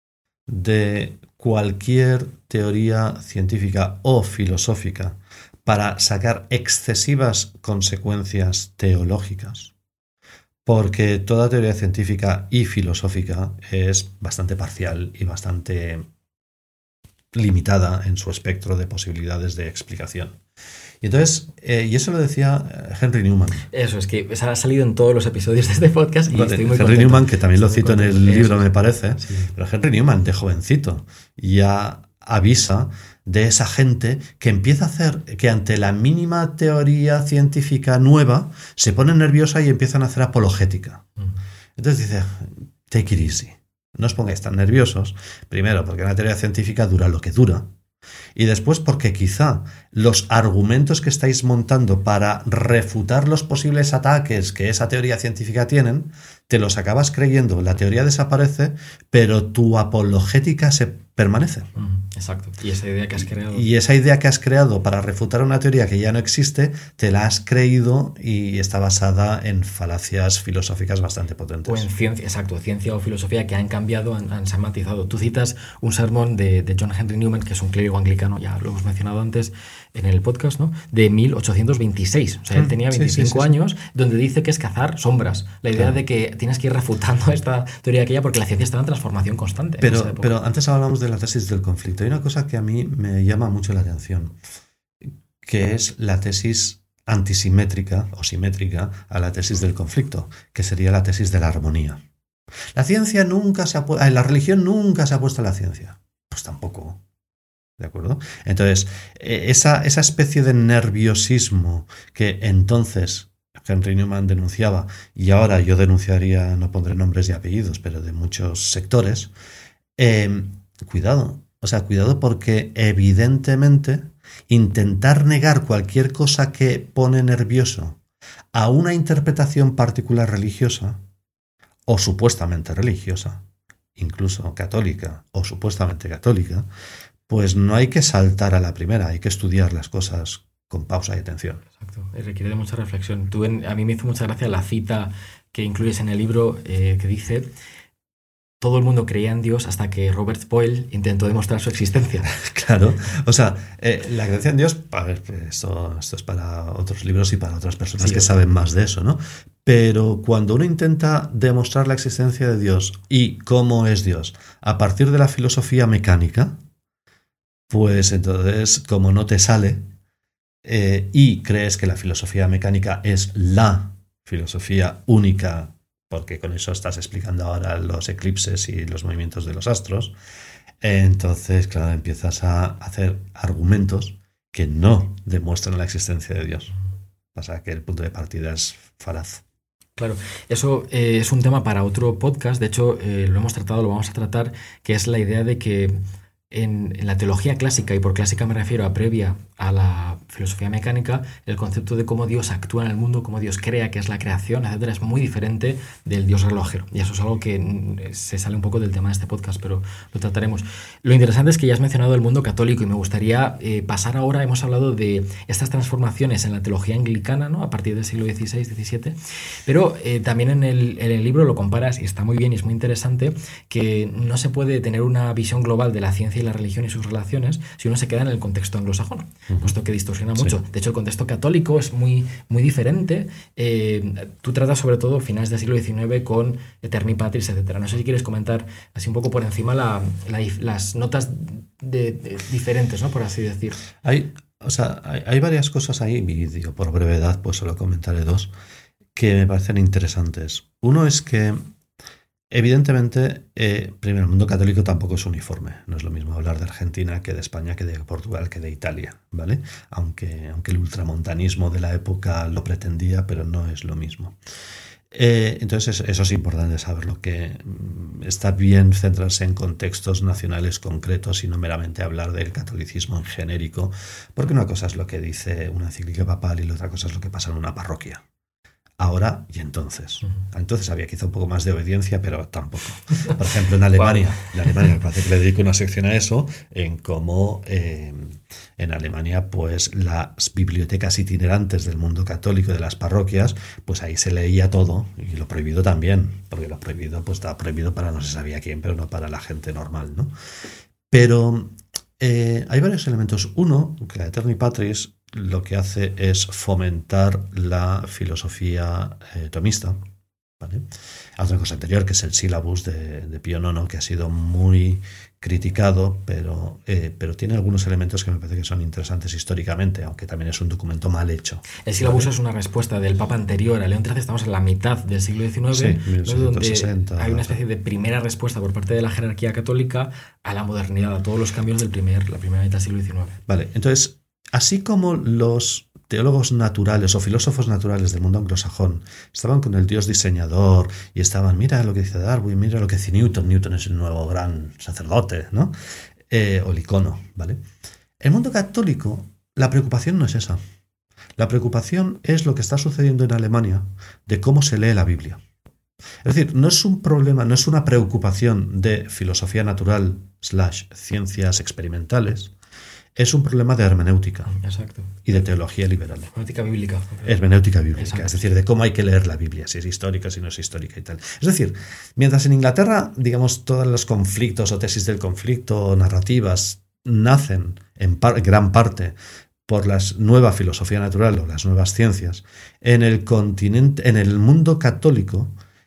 de cualquier teoría científica o filosófica para sacar excesivas consecuencias teológicas, porque toda teoría científica y filosófica es bastante parcial y bastante limitada en su espectro de posibilidades de explicación. Y entonces, eh, y eso lo decía Henry Newman. Eso, es que ha salido en todos los episodios de este podcast y Bueno, estoy muy Henry contento. Newman, que también lo Estoy cito muy en el contento. libro, Eso, me parece, sí. pero Henry Newman, de jovencito, ya avisa de esa gente que empieza a hacer, que ante la mínima teoría científica nueva, se pone nerviosa y empiezan a hacer apologética. Mm. Entonces dice, take it easy. No os pongáis tan nerviosos. Primero, porque una teoría científica dura lo que dura. Y después porque quizá los argumentos que estáis montando para refutar los posibles ataques que esa teoría científica tienen, te los acabas creyendo, la teoría desaparece, pero tu apologética se permanece. Mm, exacto. Y esa idea que has creado. Y esa idea que has creado para refutar una teoría que ya no existe, te la has creído y está basada en falacias filosóficas bastante potentes. O en ciencia, exacto, ciencia o filosofía que han cambiado, han, han, se han matizado. Tú citas un sermón de, de John Henry Newman, que es un clérigo anglicano, ya lo hemos mencionado antes en el podcast, ¿no? De mil ochocientos veintiséis. O sea, él tenía veinticinco sí, sí, sí, años, sí. donde dice que es cazar sombras. La idea claro. de que tienes que ir refutando esta teoría aquella porque la ciencia está en transformación constante. Pero, pero antes hablábamos de la tesis del conflicto. Hay una cosa que a mí me llama mucho la atención, que es la tesis antisimétrica o simétrica a la tesis del conflicto, que sería la tesis de la armonía. La ciencia nunca se ha puesto, la religión nunca se ha puesto a la ciencia. Pues tampoco. ¿De acuerdo? Entonces, esa, esa especie de nerviosismo que entonces Henry Newman denunciaba, y ahora yo denunciaría, no pondré nombres y apellidos, pero de muchos sectores, eh, cuidado. O sea, cuidado porque evidentemente intentar negar cualquier cosa que pone nervioso a una interpretación particular religiosa o supuestamente religiosa, incluso católica o supuestamente católica, pues no hay que saltar a la primera, hay que estudiar las cosas con pausa y atención. Exacto, requiere de mucha reflexión. Tú en, a mí me hizo mucha gracia la cita que incluyes en el libro eh, que dice: todo el mundo creía en Dios hasta que Robert Boyle intentó demostrar su existencia. Claro, o sea, eh, la creencia en Dios, a ver, esto, esto es para otros libros y para otras personas sí, que saben más de eso, ¿no? Pero cuando uno intenta demostrar la existencia de Dios y cómo es Dios a partir de la filosofía mecánica, pues entonces, como no te sale eh, y crees que la filosofía mecánica es la filosofía única, porque con eso estás explicando ahora los eclipses y los movimientos de los astros, entonces, claro, empiezas a hacer argumentos que no demuestran la existencia de Dios. O sea, que el punto de partida es falaz. Claro, eso eh, es un tema para otro podcast. De hecho, eh, lo hemos tratado, lo vamos a tratar, que es la idea de que en, en la teología clásica, y por clásica me refiero a previa a la filosofía mecánica, el concepto de cómo Dios actúa en el mundo, cómo Dios crea, que es la creación, etcétera, es muy diferente del Dios relojero. Y eso es algo que se sale un poco del tema de este podcast, pero lo trataremos. Lo interesante es que ya has mencionado el mundo católico y me gustaría eh, pasar ahora, hemos hablado de estas transformaciones en la teología anglicana, ¿no? A partir del siglo dieciséis diecisiete, pero eh, también en el, en el libro lo comparas y está muy bien y es muy interesante que no se puede tener una visión global de la ciencia y la religión y sus relaciones si uno se queda en el contexto anglosajón, uh-huh. puesto que distorsiona mucho. Sí. De hecho, el contexto católico es muy, muy diferente. Eh, tú tratas sobre todo finales del siglo diecinueve con Eterni Patris, etcétera. No sé si quieres comentar así un poco por encima la, la, las notas de, de, diferentes, ¿no? Por así decir. Hay, o sea, hay, hay varias cosas ahí, y digo, por brevedad, pues solo comentaré dos, que me parecen interesantes. Uno es que evidentemente, eh, primero, el mundo católico tampoco es uniforme. No es lo mismo hablar de Argentina que de España, que de Portugal, que de Italia, ¿vale? Aunque, aunque el ultramontanismo de la época lo pretendía, pero no es lo mismo. Eh, entonces, eso es importante saberlo, que está bien centrarse en contextos nacionales concretos y no meramente hablar del catolicismo en genérico, porque una cosa es lo que dice una encíclica papal y la otra cosa es lo que pasa en una parroquia. ahora y entonces. Entonces había quizá un poco más de obediencia, pero tampoco. Por ejemplo, en Alemania, en Alemania me parece que le dedico una sección a eso, en cómo eh, en Alemania, pues las bibliotecas itinerantes del mundo católico de las parroquias, pues ahí se leía todo, y lo prohibido también, porque lo prohibido pues estaba prohibido para no se sabía quién, pero no para la gente normal, ¿no? Pero eh, hay varios elementos. Uno, que la Aeterni Patris lo que hace es fomentar la filosofía eh, tomista, ¿vale? Otra cosa anterior, que es el sílabus de, de Pío nono, que ha sido muy criticado, pero, eh, pero tiene algunos elementos que me parece que son interesantes históricamente, aunque también es un documento mal hecho. El sílabus, ¿vale?, es una respuesta del Papa anterior, a León trece, estamos en la mitad del siglo diecinueve, sí, mil ochocientos sesenta, donde hay una especie de primera respuesta por parte de la jerarquía católica a la modernidad, a todos los cambios del primer, la primera mitad del siglo diecinueve. Vale, entonces, así como los teólogos naturales o filósofos naturales del mundo anglosajón estaban con el Dios diseñador y estaban, mira lo que dice Darwin, mira lo que dice Newton, Newton es el nuevo gran sacerdote, ¿no? Eh, o el icono, ¿vale? El mundo católico, la preocupación no es esa. La preocupación es lo que está sucediendo en Alemania de cómo se lee la Biblia. Es decir, no es un problema, no es una preocupación de filosofía natural slash ciencias experimentales. Es un problema de hermenéutica. Exacto. Y de teología liberal. Hermenéutica bíblica. Hermenéutica bíblica, Exacto. Es decir, de cómo hay que leer la Biblia, si es histórica, si no es histórica y tal. Es decir, mientras en Inglaterra, digamos, todos los conflictos o tesis del conflicto o narrativas nacen en par- gran parte por la nueva filosofía natural o las nuevas ciencias, en el continente, en el mundo católico,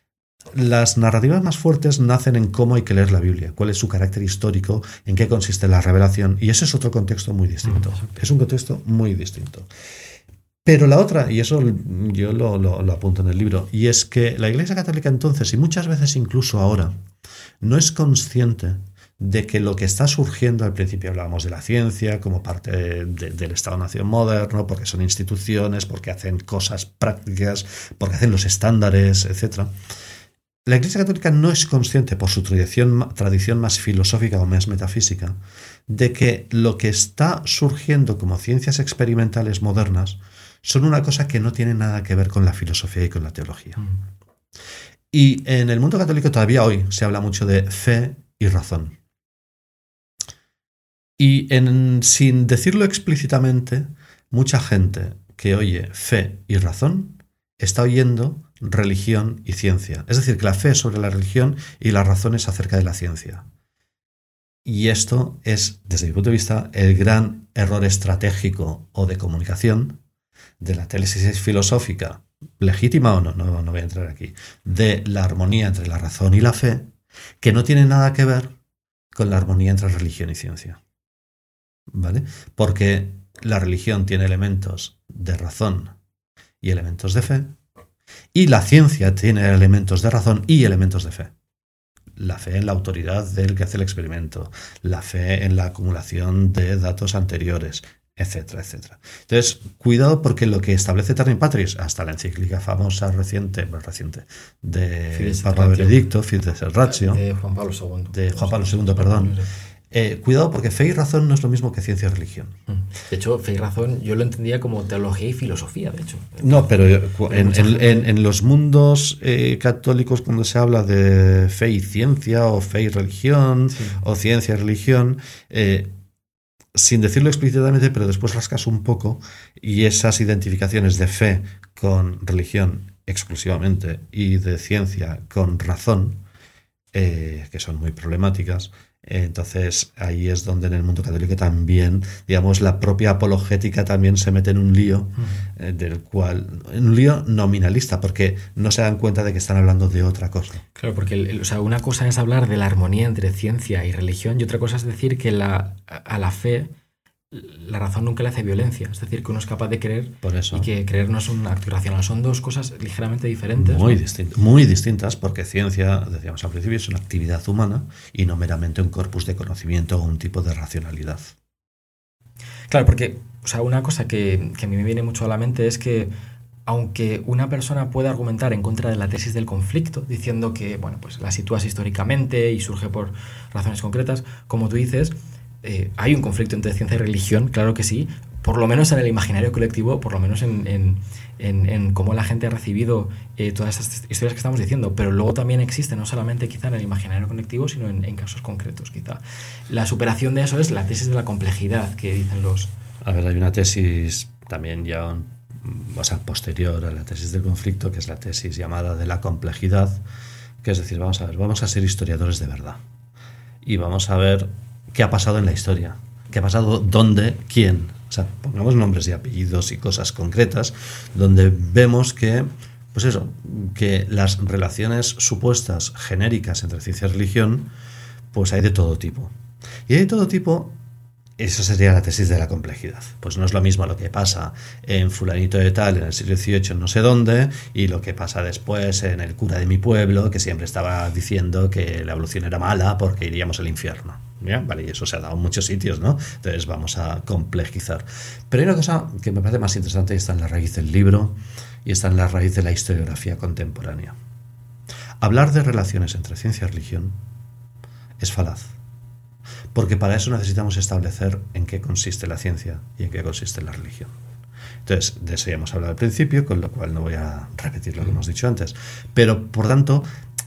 las narrativas más fuertes nacen en cómo hay que leer la Biblia, cuál es su carácter histórico, en qué consiste la revelación, y ese es otro contexto muy distinto. Es un contexto muy distinto. Pero la otra, y eso yo lo, lo, lo apunto en el libro, y es que la Iglesia Católica entonces, y muchas veces incluso ahora, no es consciente de que lo que está surgiendo, al principio hablábamos de la ciencia como parte de, del Estado-Nación moderno, porque son instituciones, porque hacen cosas prácticas, porque hacen los estándares, etcétera. La Iglesia Católica no es consciente, por su tradición, tradición más filosófica o más metafísica, de que lo que está surgiendo como ciencias experimentales modernas son una cosa que no tiene nada que ver con la filosofía y con la teología. Mm. Y en el mundo católico todavía hoy se habla mucho de fe y razón. Y en, sin decirlo explícitamente, mucha gente que oye fe y razón está oyendo religión y ciencia. Es decir, que la fe es sobre la religión y la razón es acerca de la ciencia. Y esto es, desde mi punto de vista, el gran error estratégico o de comunicación de la tesis filosófica, legítima o no, no, no voy a entrar aquí, de la armonía entre la razón y la fe, que no tiene nada que ver con la armonía entre religión y ciencia. ¿Vale? Porque la religión tiene elementos de razón y elementos de fe, y la ciencia tiene elementos de razón y elementos de fe. La fe en la autoridad del que hace el experimento, la fe en la acumulación de datos anteriores, etcétera, etcétera. Entonces, cuidado, porque lo que establece Aeterni Patris, hasta la encíclica famosa reciente, bueno, reciente de Papa Benedicto, Fides et Ratio, de Juan Pablo segundo. De Juan Pablo segundo, perdón. Eh, cuidado, porque fe y razón no es lo mismo que ciencia y religión. De hecho, fe y razón yo lo entendía como teología y filosofía, de hecho. No, pero en, en, en, en los mundos eh, católicos, cuando se habla de fe y ciencia, o fe y religión, sí. o ciencia y religión, eh, sin decirlo explícitamente, pero después rascas un poco, y esas identificaciones de fe con religión exclusivamente y de ciencia con razón, eh, que son muy problemáticas. Entonces ahí es donde en el mundo católico también, digamos, la propia apologética también se mete en un lío, uh-huh. eh, del cual, en un lío nominalista, porque no se dan cuenta de que están hablando de otra cosa. Claro, porque el, el, o sea, una cosa es hablar de la armonía entre ciencia y religión, y otra cosa es decir que la, a la fe la razón nunca le hace violencia, es decir, que uno es capaz de creer. Por eso. Y que creer no es un acto irracional, son dos cosas ligeramente diferentes. Muy, ¿no? distintas, muy distintas, porque ciencia, decíamos al principio, es una actividad humana y no meramente un corpus de conocimiento o un tipo de racionalidad. Claro, porque, o sea, una cosa que, que a mí me viene mucho a la mente es que aunque una persona pueda argumentar en contra de la tesis del conflicto, diciendo que, bueno, pues la sitúas históricamente y surge por razones concretas, como tú dices, Eh, hay un conflicto entre ciencia y religión, claro que sí, por lo menos en el imaginario colectivo, por lo menos en, en, en, en cómo la gente ha recibido eh, todas estas historias que estamos diciendo, pero luego también existe, no solamente quizá en el imaginario colectivo, sino en, en casos concretos, quizá. La superación de eso es la tesis de la complejidad que dicen los... A ver, hay una tesis también ya, o sea, posterior a la tesis del conflicto, que es la tesis llamada de la complejidad, que es decir, vamos a ver, vamos a ser historiadores de verdad y vamos a ver qué ha pasado en la historia, qué ha pasado, dónde, quién. O sea, pongamos nombres y apellidos y cosas concretas donde vemos que, pues eso, que las relaciones supuestas genéricas entre ciencia y religión, pues hay de todo tipo. Y hay de todo tipo, eso sería la tesis de la complejidad. Pues no es lo mismo lo que pasa en fulanito de tal en el siglo dieciocho en no sé dónde y lo que pasa después en el cura de mi pueblo, que siempre estaba diciendo que la evolución era mala porque iríamos al infierno. ¿Ya? Vale, y eso se ha dado en muchos sitios, ¿no? Entonces vamos a complejizar. Pero hay una cosa que me parece más interesante y está en la raíz del libro y está en la raíz de la historiografía contemporánea. Hablar de relaciones entre ciencia y religión es falaz, porque para eso necesitamos establecer en qué consiste la ciencia y en qué consiste la religión. Entonces, de eso ya hemos hablado al principio, con lo cual no voy a repetir lo que hemos dicho antes. Pero, por tanto,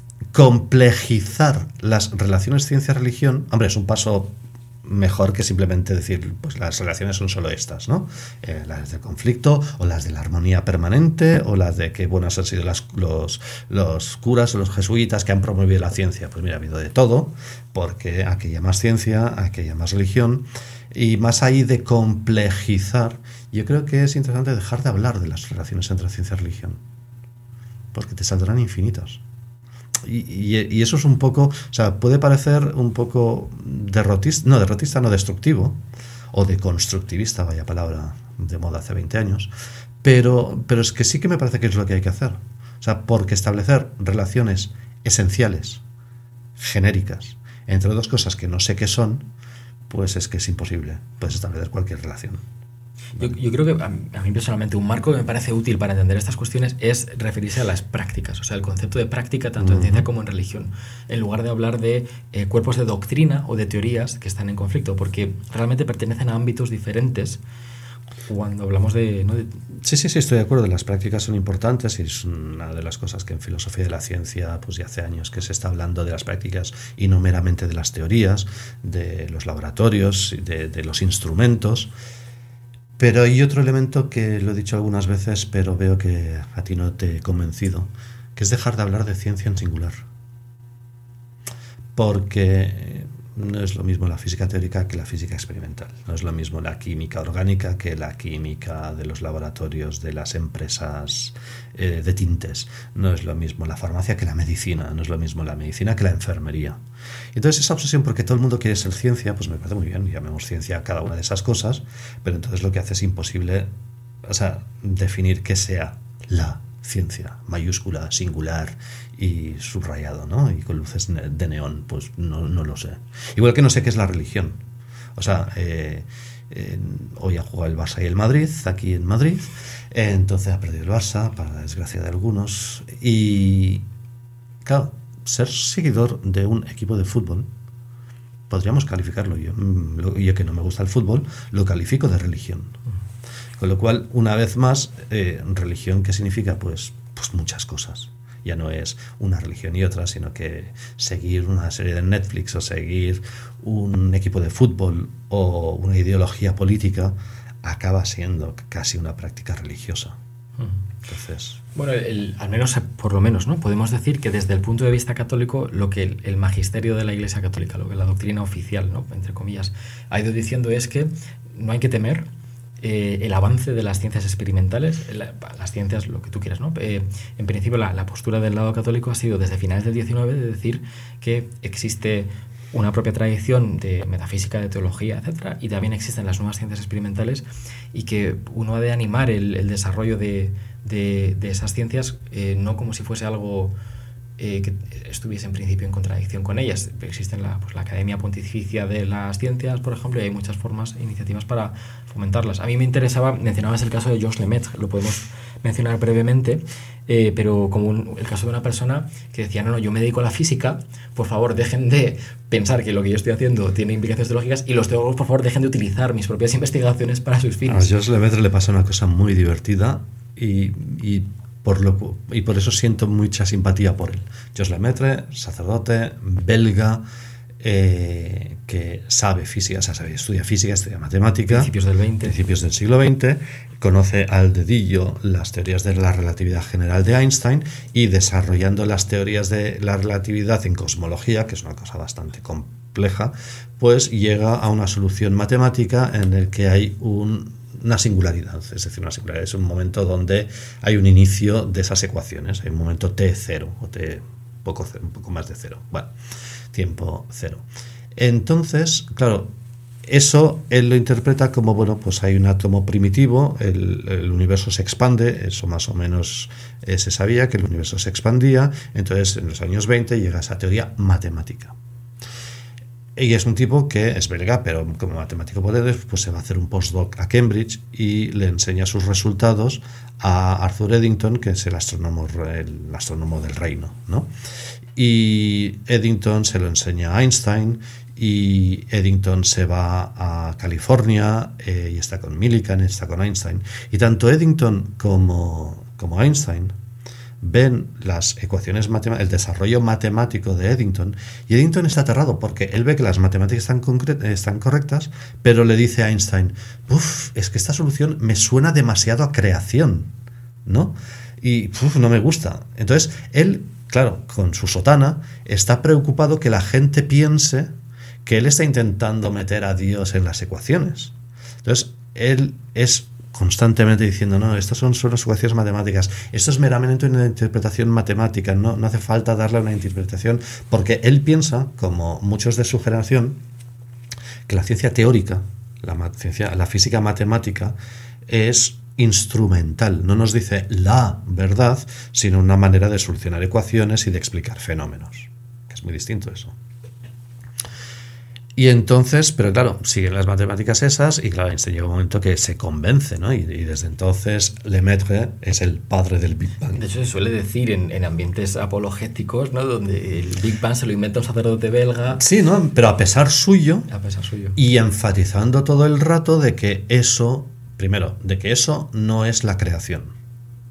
complejizar las relaciones ciencia-religión, hombre, es un paso mejor que simplemente decir, pues las relaciones son solo estas, ¿no? Eh, las del conflicto, o las de la armonía permanente, o las de qué buenas han sido las, los, los curas o los jesuitas que han promovido la ciencia. Pues mira, ha habido de todo, porque aquí hay más ciencia, aquí hay más religión, y más ahí de complejizar, yo creo que es interesante dejar de hablar de las relaciones entre ciencia y religión, porque te saldrán infinitas. Y, y, y eso es un poco, o sea, puede parecer un poco derrotista, no derrotista, no destructivo, o deconstructivista, vaya palabra de moda hace veinte años, pero, pero es que sí que me parece que es lo que hay que hacer. O sea, porque establecer relaciones esenciales, genéricas, entre dos cosas que no sé qué son, pues es que es imposible. Puedes establecer cualquier relación. Yo, yo creo que a mí, a mí personalmente un marco que me parece útil para entender estas cuestiones es referirse a las prácticas, o sea, el concepto de práctica tanto uh-huh. en ciencia como en religión, en lugar de hablar de eh, cuerpos de doctrina o de teorías que están en conflicto, porque realmente pertenecen a ámbitos diferentes cuando hablamos de, ¿no? de... Sí, sí, sí, estoy de acuerdo. Las prácticas son importantes y es una de las cosas que en filosofía de la ciencia, pues ya hace años que se está hablando de las prácticas y no meramente de las teorías, de los laboratorios, de, de los instrumentos. Pero hay otro elemento que lo he dicho algunas veces, pero veo que a ti no te he convencido, que es dejar de hablar de ciencia en singular. Porque no es lo mismo la física teórica que la física experimental. No es lo mismo la química orgánica que la química de los laboratorios de las empresas eh, de tintes. No es lo mismo la farmacia que la medicina. No es lo mismo la medicina que la enfermería. Entonces esa obsesión porque todo el mundo quiere ser ciencia, pues me parece muy bien. Llamemos ciencia a cada una de esas cosas, pero entonces lo que hace es imposible, o sea, definir qué sea la ciencia, mayúscula, singular y subrayado, ¿no? Y con luces de neón, pues no, no lo sé. Igual que no sé qué es la religión. O sea, eh, eh, hoy ha jugado el Barça y el Madrid, aquí en Madrid, eh, entonces ha perdido el Barça, para la desgracia de algunos, y claro, ser seguidor de un equipo de fútbol, podríamos calificarlo, yo, yo que no me gusta el fútbol, lo califico de religión. Con lo cual, una vez más, eh, religión, ¿qué significa? Pues, pues muchas cosas. Ya no es una religión y otra, sino que seguir una serie de Netflix o seguir un equipo de fútbol o una ideología política acaba siendo casi una práctica religiosa. Entonces... Bueno, el, al menos, por lo menos, ¿no? Podemos decir que desde el punto de vista católico, lo que el, el magisterio de la Iglesia Católica, lo que la doctrina oficial, ¿no? Entre comillas, ha ido diciendo es que no hay que temer Eh, el avance de las ciencias experimentales, la, las ciencias, lo que tú quieras, ¿no? Eh, en principio, la, la postura del lado católico ha sido desde finales del diecinueve de decir que existe una propia tradición de metafísica, de teología, etcétera, y también existen las nuevas ciencias experimentales y que uno ha de animar el, el desarrollo de, de, de esas ciencias eh, no como si fuese algo eh, que estuviese en principio en contradicción con ellas. Existe la, pues, la Academia Pontificia de las Ciencias, por ejemplo, y hay muchas formas e iniciativas para fomentarlas. A mí me interesaba, mencionabas el caso de Georges Lemaitre, lo podemos mencionar brevemente, eh, pero como un, el caso de una persona que decía, no, no, yo me dedico a la física, por favor, dejen de pensar que lo que yo estoy haciendo tiene implicaciones teológicas y los teólogos, por favor, dejen de utilizar mis propias investigaciones para sus fines. A Georges Lemaitre le pasa una cosa muy divertida y... y... Por lo, y por eso siento mucha simpatía por él. Georges Lemaitre, sacerdote, belga, eh, que sabe física, o sea, sabe, estudia física, estudia matemática. Principios del veinte. Principios del siglo veinte. Conoce al dedillo las teorías de la relatividad general de Einstein y desarrollando las teorías de la relatividad en cosmología, que es una cosa bastante compleja, pues llega a una solución matemática en el que hay un una singularidad, es decir, una singularidad es un momento donde hay un inicio de esas ecuaciones, hay un momento t cero o t poco, un poco más de cero, bueno, tiempo cero. Entonces, claro, eso él lo interpreta como, bueno, pues hay un átomo primitivo, el, el universo se expande, eso más o menos eh, se sabía que el universo se expandía, entonces en los años veinte llega esa teoría matemática. Y es un tipo que es belga, pero como matemático por él, pues se va a hacer un postdoc a Cambridge y le enseña sus resultados a Arthur Eddington, que es el astrónomo, el astrónomo del reino, ¿no? Y Eddington se lo enseña a Einstein y Eddington se va a California eh, y está con Millikan, está con Einstein. Y tanto Eddington como, como Einstein ven las ecuaciones matemáticas, el desarrollo matemático de Eddington, y Eddington está aterrado porque él ve que las matemáticas están, concre- están correctas, pero le dice a Einstein, uff, es que esta solución me suena demasiado a creación, ¿no? Y uf, no me gusta. Entonces, él, claro, con su sotana, está preocupado que la gente piense que él está intentando meter a Dios en las ecuaciones. Entonces, él es constantemente diciendo, no, estas son solo ecuaciones matemáticas, esto es meramente una interpretación matemática, no, no hace falta darle una interpretación, porque él piensa, como muchos de su generación, que la ciencia teórica, la, ciencia, la física matemática, es instrumental, no nos dice la verdad, sino una manera de solucionar ecuaciones y de explicar fenómenos, que es muy distinto eso. Y entonces, pero claro, siguen las matemáticas esas y claro, llega un momento que se convence, ¿no? Y, y desde entonces Lemaitre es el padre del Big Bang. De hecho, se suele decir en, en ambientes apologéticos, ¿no? Donde el Big Bang se lo inventa un sacerdote belga. Sí, ¿no? Pero a pesar suyo. A pesar suyo. Y enfatizando todo el rato de que eso, primero, de que eso no es la creación.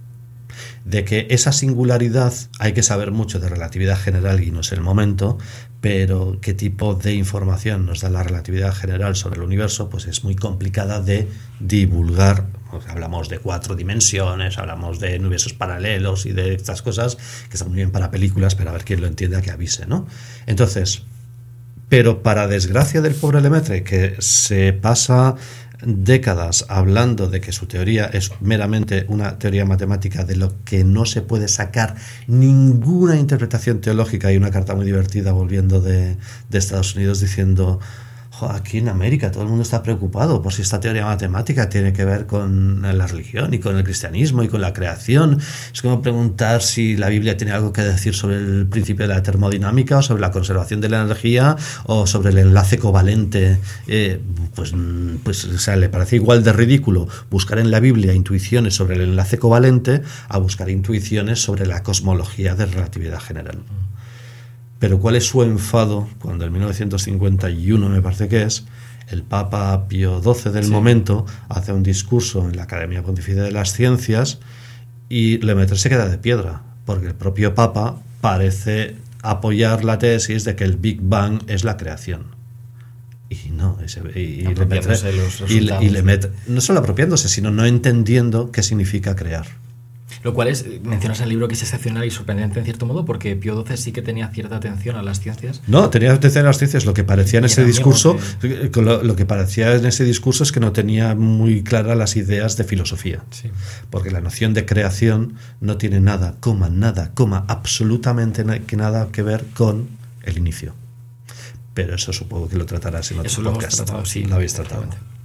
De que esa singularidad, hay que saber mucho de relatividad general y no es el momento, pero qué tipo de información nos da la relatividad general sobre el universo, pues es muy complicada de divulgar. Hablamos de cuatro dimensiones, hablamos de universos paralelos y de estas cosas que están muy bien para películas, pero a ver quién lo entienda que avise, ¿no? Entonces, pero para desgracia del pobre Lemaitre, que se pasa décadas hablando de que su teoría es meramente una teoría matemática de lo que no se puede sacar ninguna interpretación teológica. Hay una carta muy divertida volviendo de, de Estados Unidos diciendo, aquí en América todo el mundo está preocupado por si esta teoría matemática tiene que ver con la religión y con el cristianismo y con la creación. Es como preguntar si la Biblia tiene algo que decir sobre el principio de la termodinámica o sobre la conservación de la energía o sobre el enlace covalente. Eh, pues, pues o sea, le parece igual de ridículo buscar en la Biblia intuiciones sobre el enlace covalente a buscar intuiciones sobre la cosmología de relatividad general. Pero ¿cuál es su enfado cuando en mil novecientos cincuenta y uno, me parece que es, el Papa Pío doce del sí. momento hace un discurso en la Academia Pontificia de las Ciencias y Lemaitre se queda de piedra, porque el propio Papa parece apoyar la tesis de que el Big Bang es la creación. Y no, ese, y, y Lemaitre, y, y Lemaitre, no solo apropiándose, sino no entendiendo qué significa crear. Lo cual es, mencionas en el libro que es excepcional y sorprendente en cierto modo, porque Pío doce sí que tenía cierta atención a las ciencias. No, tenía atención a las ciencias. Lo que parecía en ese discurso, que... lo, lo que parecía en ese discurso es que no tenía muy claras las ideas de filosofía. Sí. Porque la noción de creación no tiene nada, coma, nada, coma, absolutamente na- que nada que ver con el inicio. Pero eso supongo que lo tratarás en otro eso podcast. Lo hemos tratado, sí. Lo habéis tratado.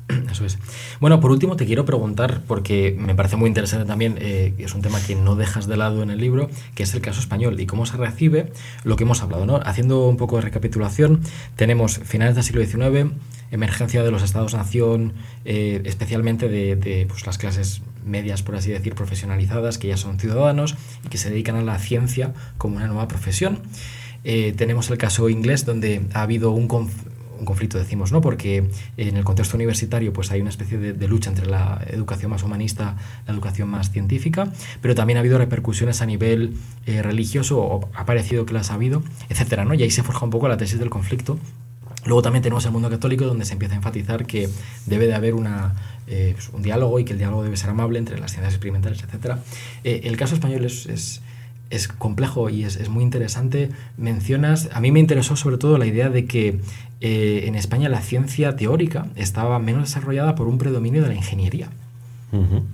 Eso es. Bueno, por último te quiero preguntar, porque me parece muy interesante también, eh, es un tema que no dejas de lado en el libro, que es el caso español y cómo se recibe lo que hemos hablado, ¿no? Haciendo un poco de recapitulación, tenemos finales del siglo diecinueve, emergencia de los estados-nación, eh, especialmente de, de pues, las clases medias, por así decir, profesionalizadas, que ya son ciudadanos y que se dedican a la ciencia como una nueva profesión. Eh, tenemos el caso inglés, donde ha habido un conflicto, un conflicto decimos, ¿no? Porque en el contexto universitario pues hay una especie de, de lucha entre la educación más humanista, la educación más científica, pero también ha habido repercusiones a nivel eh, religioso, o ha parecido que las ha habido, etcétera, ¿no? Y ahí se forja un poco la tesis del conflicto. Luego también tenemos el mundo católico, donde se empieza a enfatizar que debe de haber una, eh, pues un diálogo, y que el diálogo debe ser amable entre las ciencias experimentales, etcétera. Eh, el caso español es... es es complejo y es, es muy interesante. Mencionas, a mí me interesó sobre todo la idea de que eh, en España la ciencia teórica estaba menos desarrollada por un predominio de la ingeniería. Uh-huh.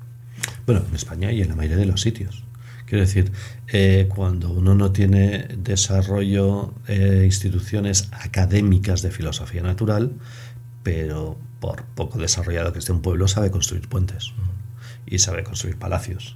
Bueno, en España y en la mayoría de los sitios. Quiero decir, eh, cuando uno no tiene desarrollo, eh, instituciones académicas de filosofía natural, pero por poco desarrollado que esté un pueblo, sabe construir puentes uh-huh. y sabe construir palacios.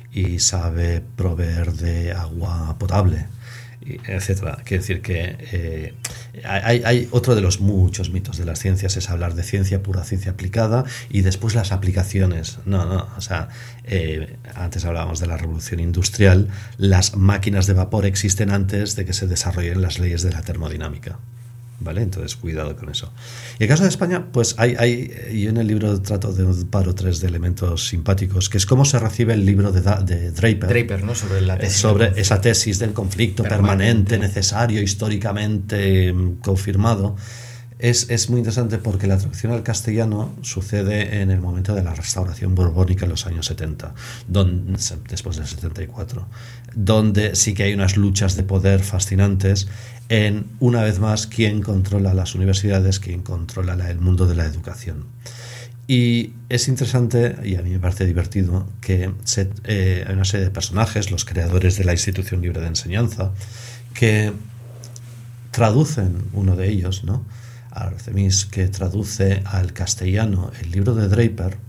Y sabe proveer de agua potable, etcétera. Quiere decir que eh, hay, hay otro de los muchos mitos de las ciencias, es hablar de ciencia pura, ciencia aplicada, y después las aplicaciones. No, no, o sea, eh, antes hablábamos de la revolución industrial, las máquinas de vapor existen antes de que se desarrollen las leyes de la termodinámica. ¿Vale? Entonces, cuidado con eso. Y en el caso de España, pues hay, hay yo en el libro trato de un par o tres de elementos simpáticos, que es cómo se recibe el libro de, da, de Draper. Draper, ¿no? Sobre la tesis. Sobre esa tesis del conflicto permanente, permanente necesario, históricamente confirmado. Es, es muy interesante porque la traducción al castellano sucede en el momento de la restauración borbónica en los años setenta, donde, después del setenta y cuatro, donde sí que hay unas luchas de poder fascinantes en, una vez más, quién controla las universidades, quién controla la, el mundo de la educación. Y es interesante, y a mí me parece divertido, que se, eh, hay una serie de personajes, los creadores de la Institución Libre de Enseñanza, que traducen, uno de ellos, ¿no?, Artemis, que traduce al castellano el libro de Draper,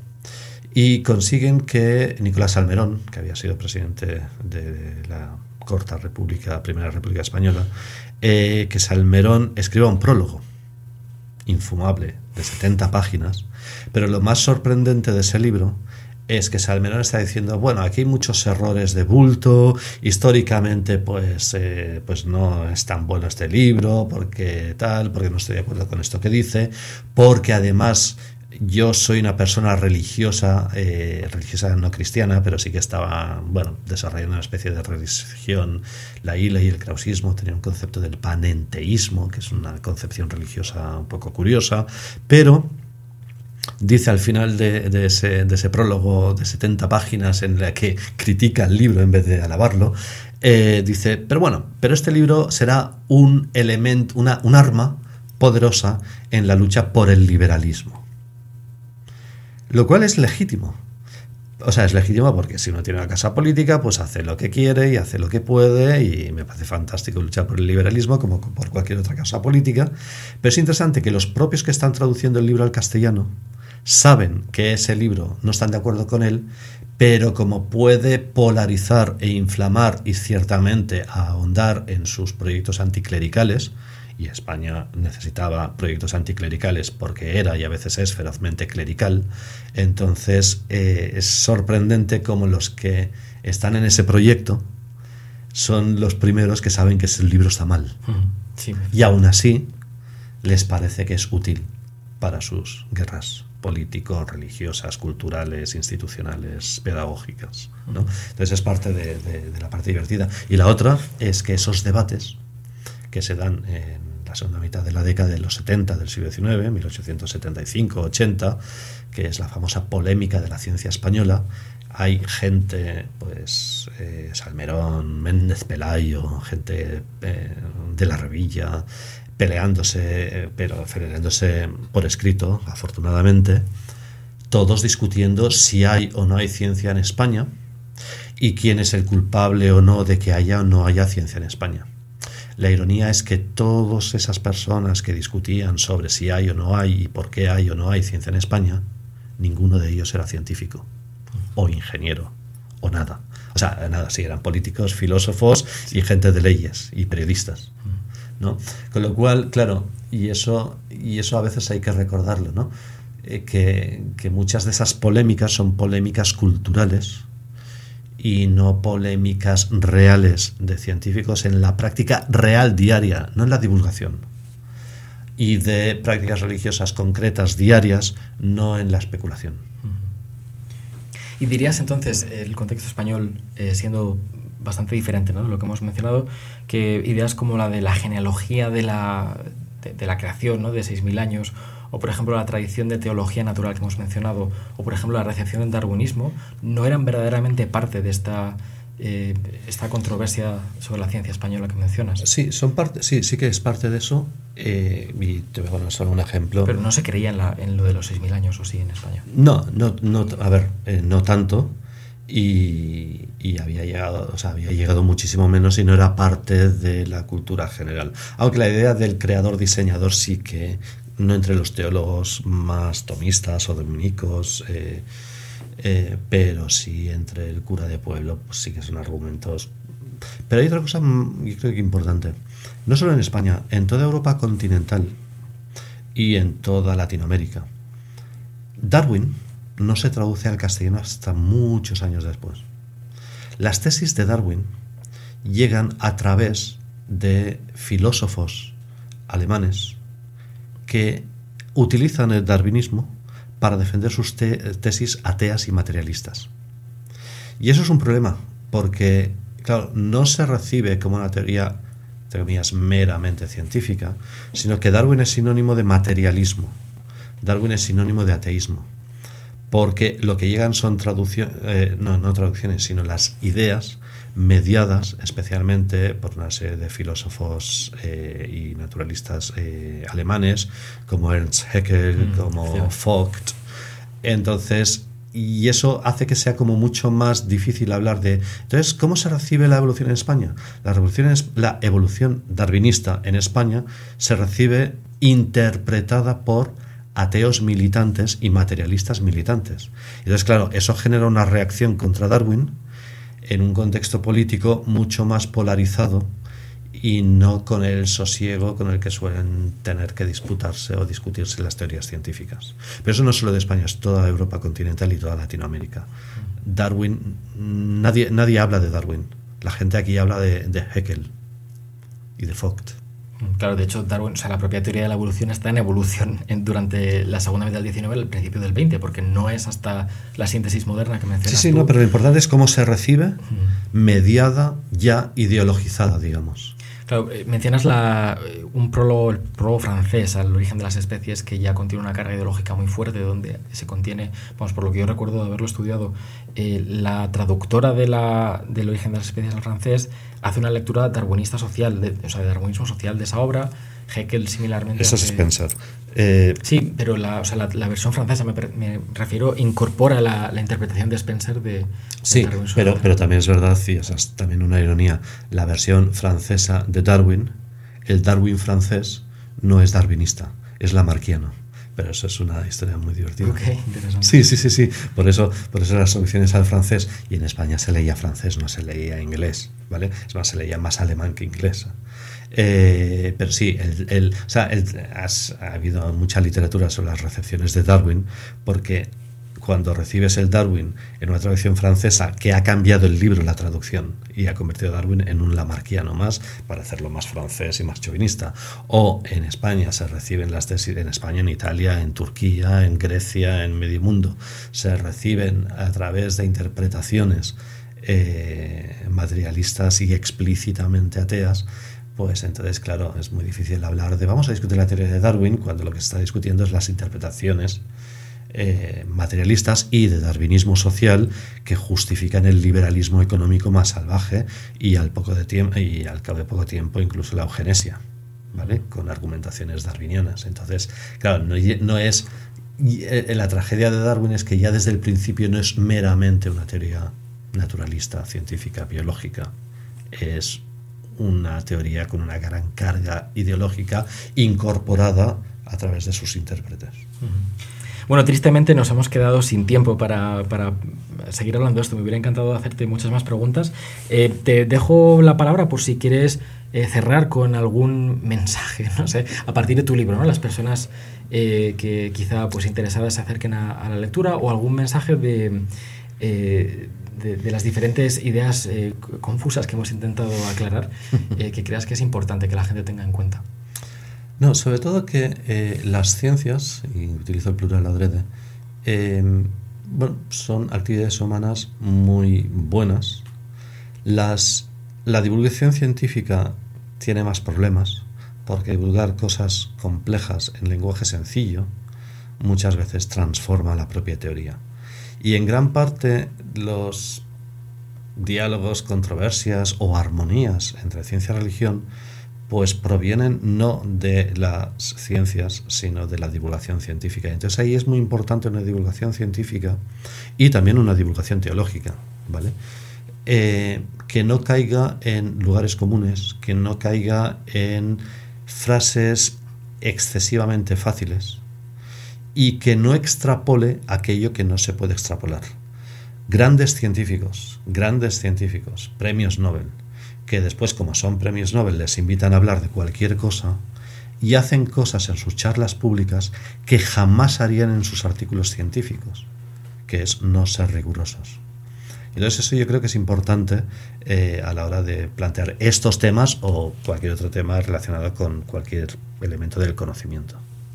y consiguen que Nicolás Salmerón, que había sido presidente de la corta República, Primera República Española, eh, que Salmerón escriba un prólogo infumable de setenta páginas, pero lo más sorprendente de ese libro es que Salmerón está diciendo, bueno, aquí hay muchos errores de bulto, históricamente pues, eh, pues no es tan bueno este libro, porque tal, porque no estoy de acuerdo con esto que dice, porque además yo soy una persona religiosa, eh, religiosa no cristiana, pero sí que estaba, bueno, desarrollando una especie de religión. La Ile y el krausismo tenían un concepto del panenteísmo, que es una concepción religiosa un poco curiosa, pero dice al final de, de, ese, de ese prólogo de setenta páginas en la que critica el libro en vez de alabarlo, eh, dice, pero bueno, pero este libro será un elemento, una, un arma poderosa en la lucha por el liberalismo. Lo cual es legítimo. O sea, es legítimo porque si uno tiene una casa política, pues hace lo que quiere y hace lo que puede, y me parece fantástico luchar por el liberalismo como por cualquier otra causa política. Pero es interesante que los propios que están traduciendo el libro al castellano saben que ese libro no están de acuerdo con él, pero como puede polarizar e inflamar y ciertamente ahondar en sus proyectos anticlericales, y España necesitaba proyectos anticlericales porque era y a veces es ferozmente clerical, entonces eh, es sorprendente cómo los que están en ese proyecto son los primeros que saben que el libro está mal. Sí. Y aún así les parece que es útil para sus guerras políticos, religiosas, culturales, institucionales, pedagógicas, ¿no? Entonces es parte de, de, de la parte divertida. Y la otra es que esos debates que se dan en la segunda mitad de la década de los setenta del siglo diecinueve, mil ochocientos setenta y cinco ochenta, que es la famosa polémica de la ciencia española, hay gente, pues eh, Salmerón, Méndez Pelayo, gente eh, de la Revilla, peleándose, eh, pero peleándose por escrito, afortunadamente, todos discutiendo si hay o no hay ciencia en España y quién es el culpable o no de que haya o no haya ciencia en España. La ironía es que todas esas personas que discutían sobre si hay o no hay y por qué hay o no hay ciencia en España, ninguno de ellos era científico o ingeniero o nada. O sea, nada, sí, eran políticos, filósofos y gente de leyes y periodistas, ¿no? Con lo cual, claro, y eso, y eso a veces hay que recordarlo, ¿no? Eh, que, que muchas de esas polémicas son polémicas culturales y no polémicas reales de científicos en la práctica real diaria, no en la divulgación. Y de prácticas religiosas concretas diarias, no en la especulación. Y dirías entonces, el contexto español eh, siendo bastante diferente, ¿no?, de lo que hemos mencionado, que ideas como la de la genealogía de la, de, de la creación, ¿no?, de seis mil años, o por ejemplo la tradición de teología natural que hemos mencionado, o por ejemplo la recepción del darwinismo, no eran verdaderamente parte de esta, eh, esta controversia sobre la ciencia española que mencionas. Sí, son parte, sí, sí que es parte de eso. Eh, y te voy a poner solo un ejemplo. Pero no se creía en, la, en lo de los seis mil años, ¿o sí, en España? No, no, no, a ver, eh, no tanto. Y, y había llegado, o sea, había llegado muchísimo menos y no era parte de la cultura general. Aunque la idea del creador-diseñador sí que, no entre los teólogos más tomistas o dominicos, eh, eh, pero sí entre el cura de pueblo, pues sí que son argumentos. Pero hay otra cosa, yo creo que importante. No solo en España, en toda Europa continental y en toda Latinoamérica. Darwin no se traduce al castellano hasta muchos años después. Las tesis de Darwin llegan a través de filósofos alemanes que utilizan el darwinismo para defender sus te- tesis ateas y materialistas. Y eso es un problema, porque, claro, no se recibe como una teoría, entre comillas, meramente científica, sino que Darwin es sinónimo de materialismo. Darwin es sinónimo de ateísmo. Porque lo que llegan son traducciones, eh, no, no traducciones, sino las ideas mediadas especialmente por una serie de filósofos eh, y naturalistas eh, alemanes, como Ernst Haeckel, mm, como sí. Vogt. Entonces, y eso hace que sea como mucho más difícil hablar de... Entonces, ¿cómo se recibe la evolución en España? La, revolución es, la evolución darwinista en España se recibe interpretada por ateos militantes y materialistas militantes. Entonces, claro, eso genera una reacción contra Darwin en un contexto político mucho más polarizado y no con el sosiego con el que suelen tener que disputarse o discutirse las teorías científicas. Pero eso no es solo de España, es toda Europa continental y toda Latinoamérica. Darwin, nadie, nadie habla de Darwin. La gente aquí habla de, de Haeckel y de Vogt. Claro, de hecho, Darwin, o sea, la propia teoría de la evolución está en evolución en, durante la segunda mitad del diecinueve y el principio del veinte, porque no es hasta la síntesis moderna que mencionas. Sí, sí, tú. no, pero lo importante es cómo se recibe, mediada, ya ideologizada, digamos. Claro, eh, mencionas la, un prólogo, el prólogo francés al origen de las especies, que ya contiene una carga ideológica muy fuerte, donde se contiene, vamos, por lo que yo recuerdo de haberlo estudiado, eh, la traductora de la, del origen de las especies al francés hace una lectura darwinista social, de, o sea, de darwinismo social de esa obra. Haeckel similarmente... Eso es hace... Spencer. Eh... Sí, pero la, o sea, la, la versión francesa, me, me refiero, incorpora la, la interpretación de Spencer de... Sí, de pero, pero también es verdad, y esa es también una ironía, la versión francesa de Darwin, el Darwin francés no es darwinista, es lamarckiano. Pero eso es una historia muy divertida. Ok, interesante. Sí, sí, sí, sí. Por eso, por eso las soluciones al francés, y en España se leía francés, no se leía inglés, ¿vale? Es más, se leía más alemán que inglés. Eh, pero sí, el, el, o sea, el, has, ha habido mucha literatura sobre las recepciones de Darwin, porque cuando recibes el Darwin en una traducción francesa que ha cambiado el libro, la traducción, y ha convertido a Darwin en un lamarckiano más, para hacerlo más francés y más chauvinista. O en España se reciben las tesis, en España, en Italia, en Turquía, en Grecia, en medio mundo, se reciben a través de interpretaciones eh, materialistas y explícitamente ateas. Pues entonces, claro, es muy difícil hablar de vamos a discutir la teoría de Darwin cuando lo que se está discutiendo es las interpretaciones eh, materialistas y de darwinismo social que justifican el liberalismo económico más salvaje y al poco de tiempo y al cabo de poco tiempo incluso la eugenesia, ¿vale? Con argumentaciones darwinianas. Entonces, claro, no, no es eh, la tragedia de Darwin es que ya desde el principio no es meramente una teoría naturalista, científica, biológica, es una teoría con una gran carga ideológica incorporada a través de sus intérpretes. Bueno, tristemente nos hemos quedado sin tiempo para, para seguir hablando de esto. Me hubiera encantado hacerte muchas más preguntas. Eh, te dejo la palabra por si quieres eh, cerrar con algún mensaje, no sé, a partir de tu libro, ¿no? Las personas eh, que quizá pues interesadas se acerquen a, a la lectura, o algún mensaje de... Eh, De, de las diferentes ideas eh, confusas que hemos intentado aclarar, eh, que creas que es importante que la gente tenga en cuenta. No, sobre todo que eh, las ciencias, y utilizo el plural adrede, eh, bueno, son actividades humanas muy buenas. Las, la divulgación científica tiene más problemas, porque divulgar cosas complejas en lenguaje sencillo muchas veces transforma la propia teoría. Y en gran parte los diálogos, controversias o armonías entre ciencia y religión pues provienen no de las ciencias, sino de la divulgación científica. Entonces ahí es muy importante una divulgación científica y también una divulgación teológica, ¿vale? Eh, que no caiga en lugares comunes, que no caiga en frases excesivamente fáciles, y que no extrapole aquello que no se puede extrapolar. Grandes científicos, grandes científicos, premios Nobel, que después, como son premios Nobel, les invitan a hablar de cualquier cosa y hacen cosas en sus charlas públicas que jamás harían en sus artículos científicos, que es no ser rigurosos. Entonces eso yo creo que es importante eh, a la hora de plantear estos temas o cualquier otro tema relacionado con cualquier elemento del conocimiento.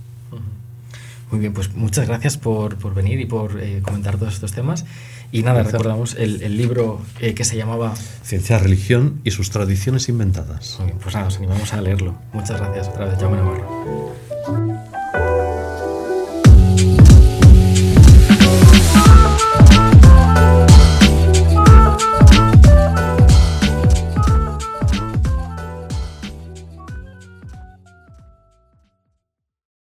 Muy bien, pues muchas gracias por, por venir y por eh, comentar todos estos temas. Y nada, gracias. Recordamos el, el libro eh, que se llamaba Ciencia, Religión y sus tradiciones inventadas. Muy bien, pues nada, os animamos a leerlo. Muchas gracias otra vez, Jaume Navarro.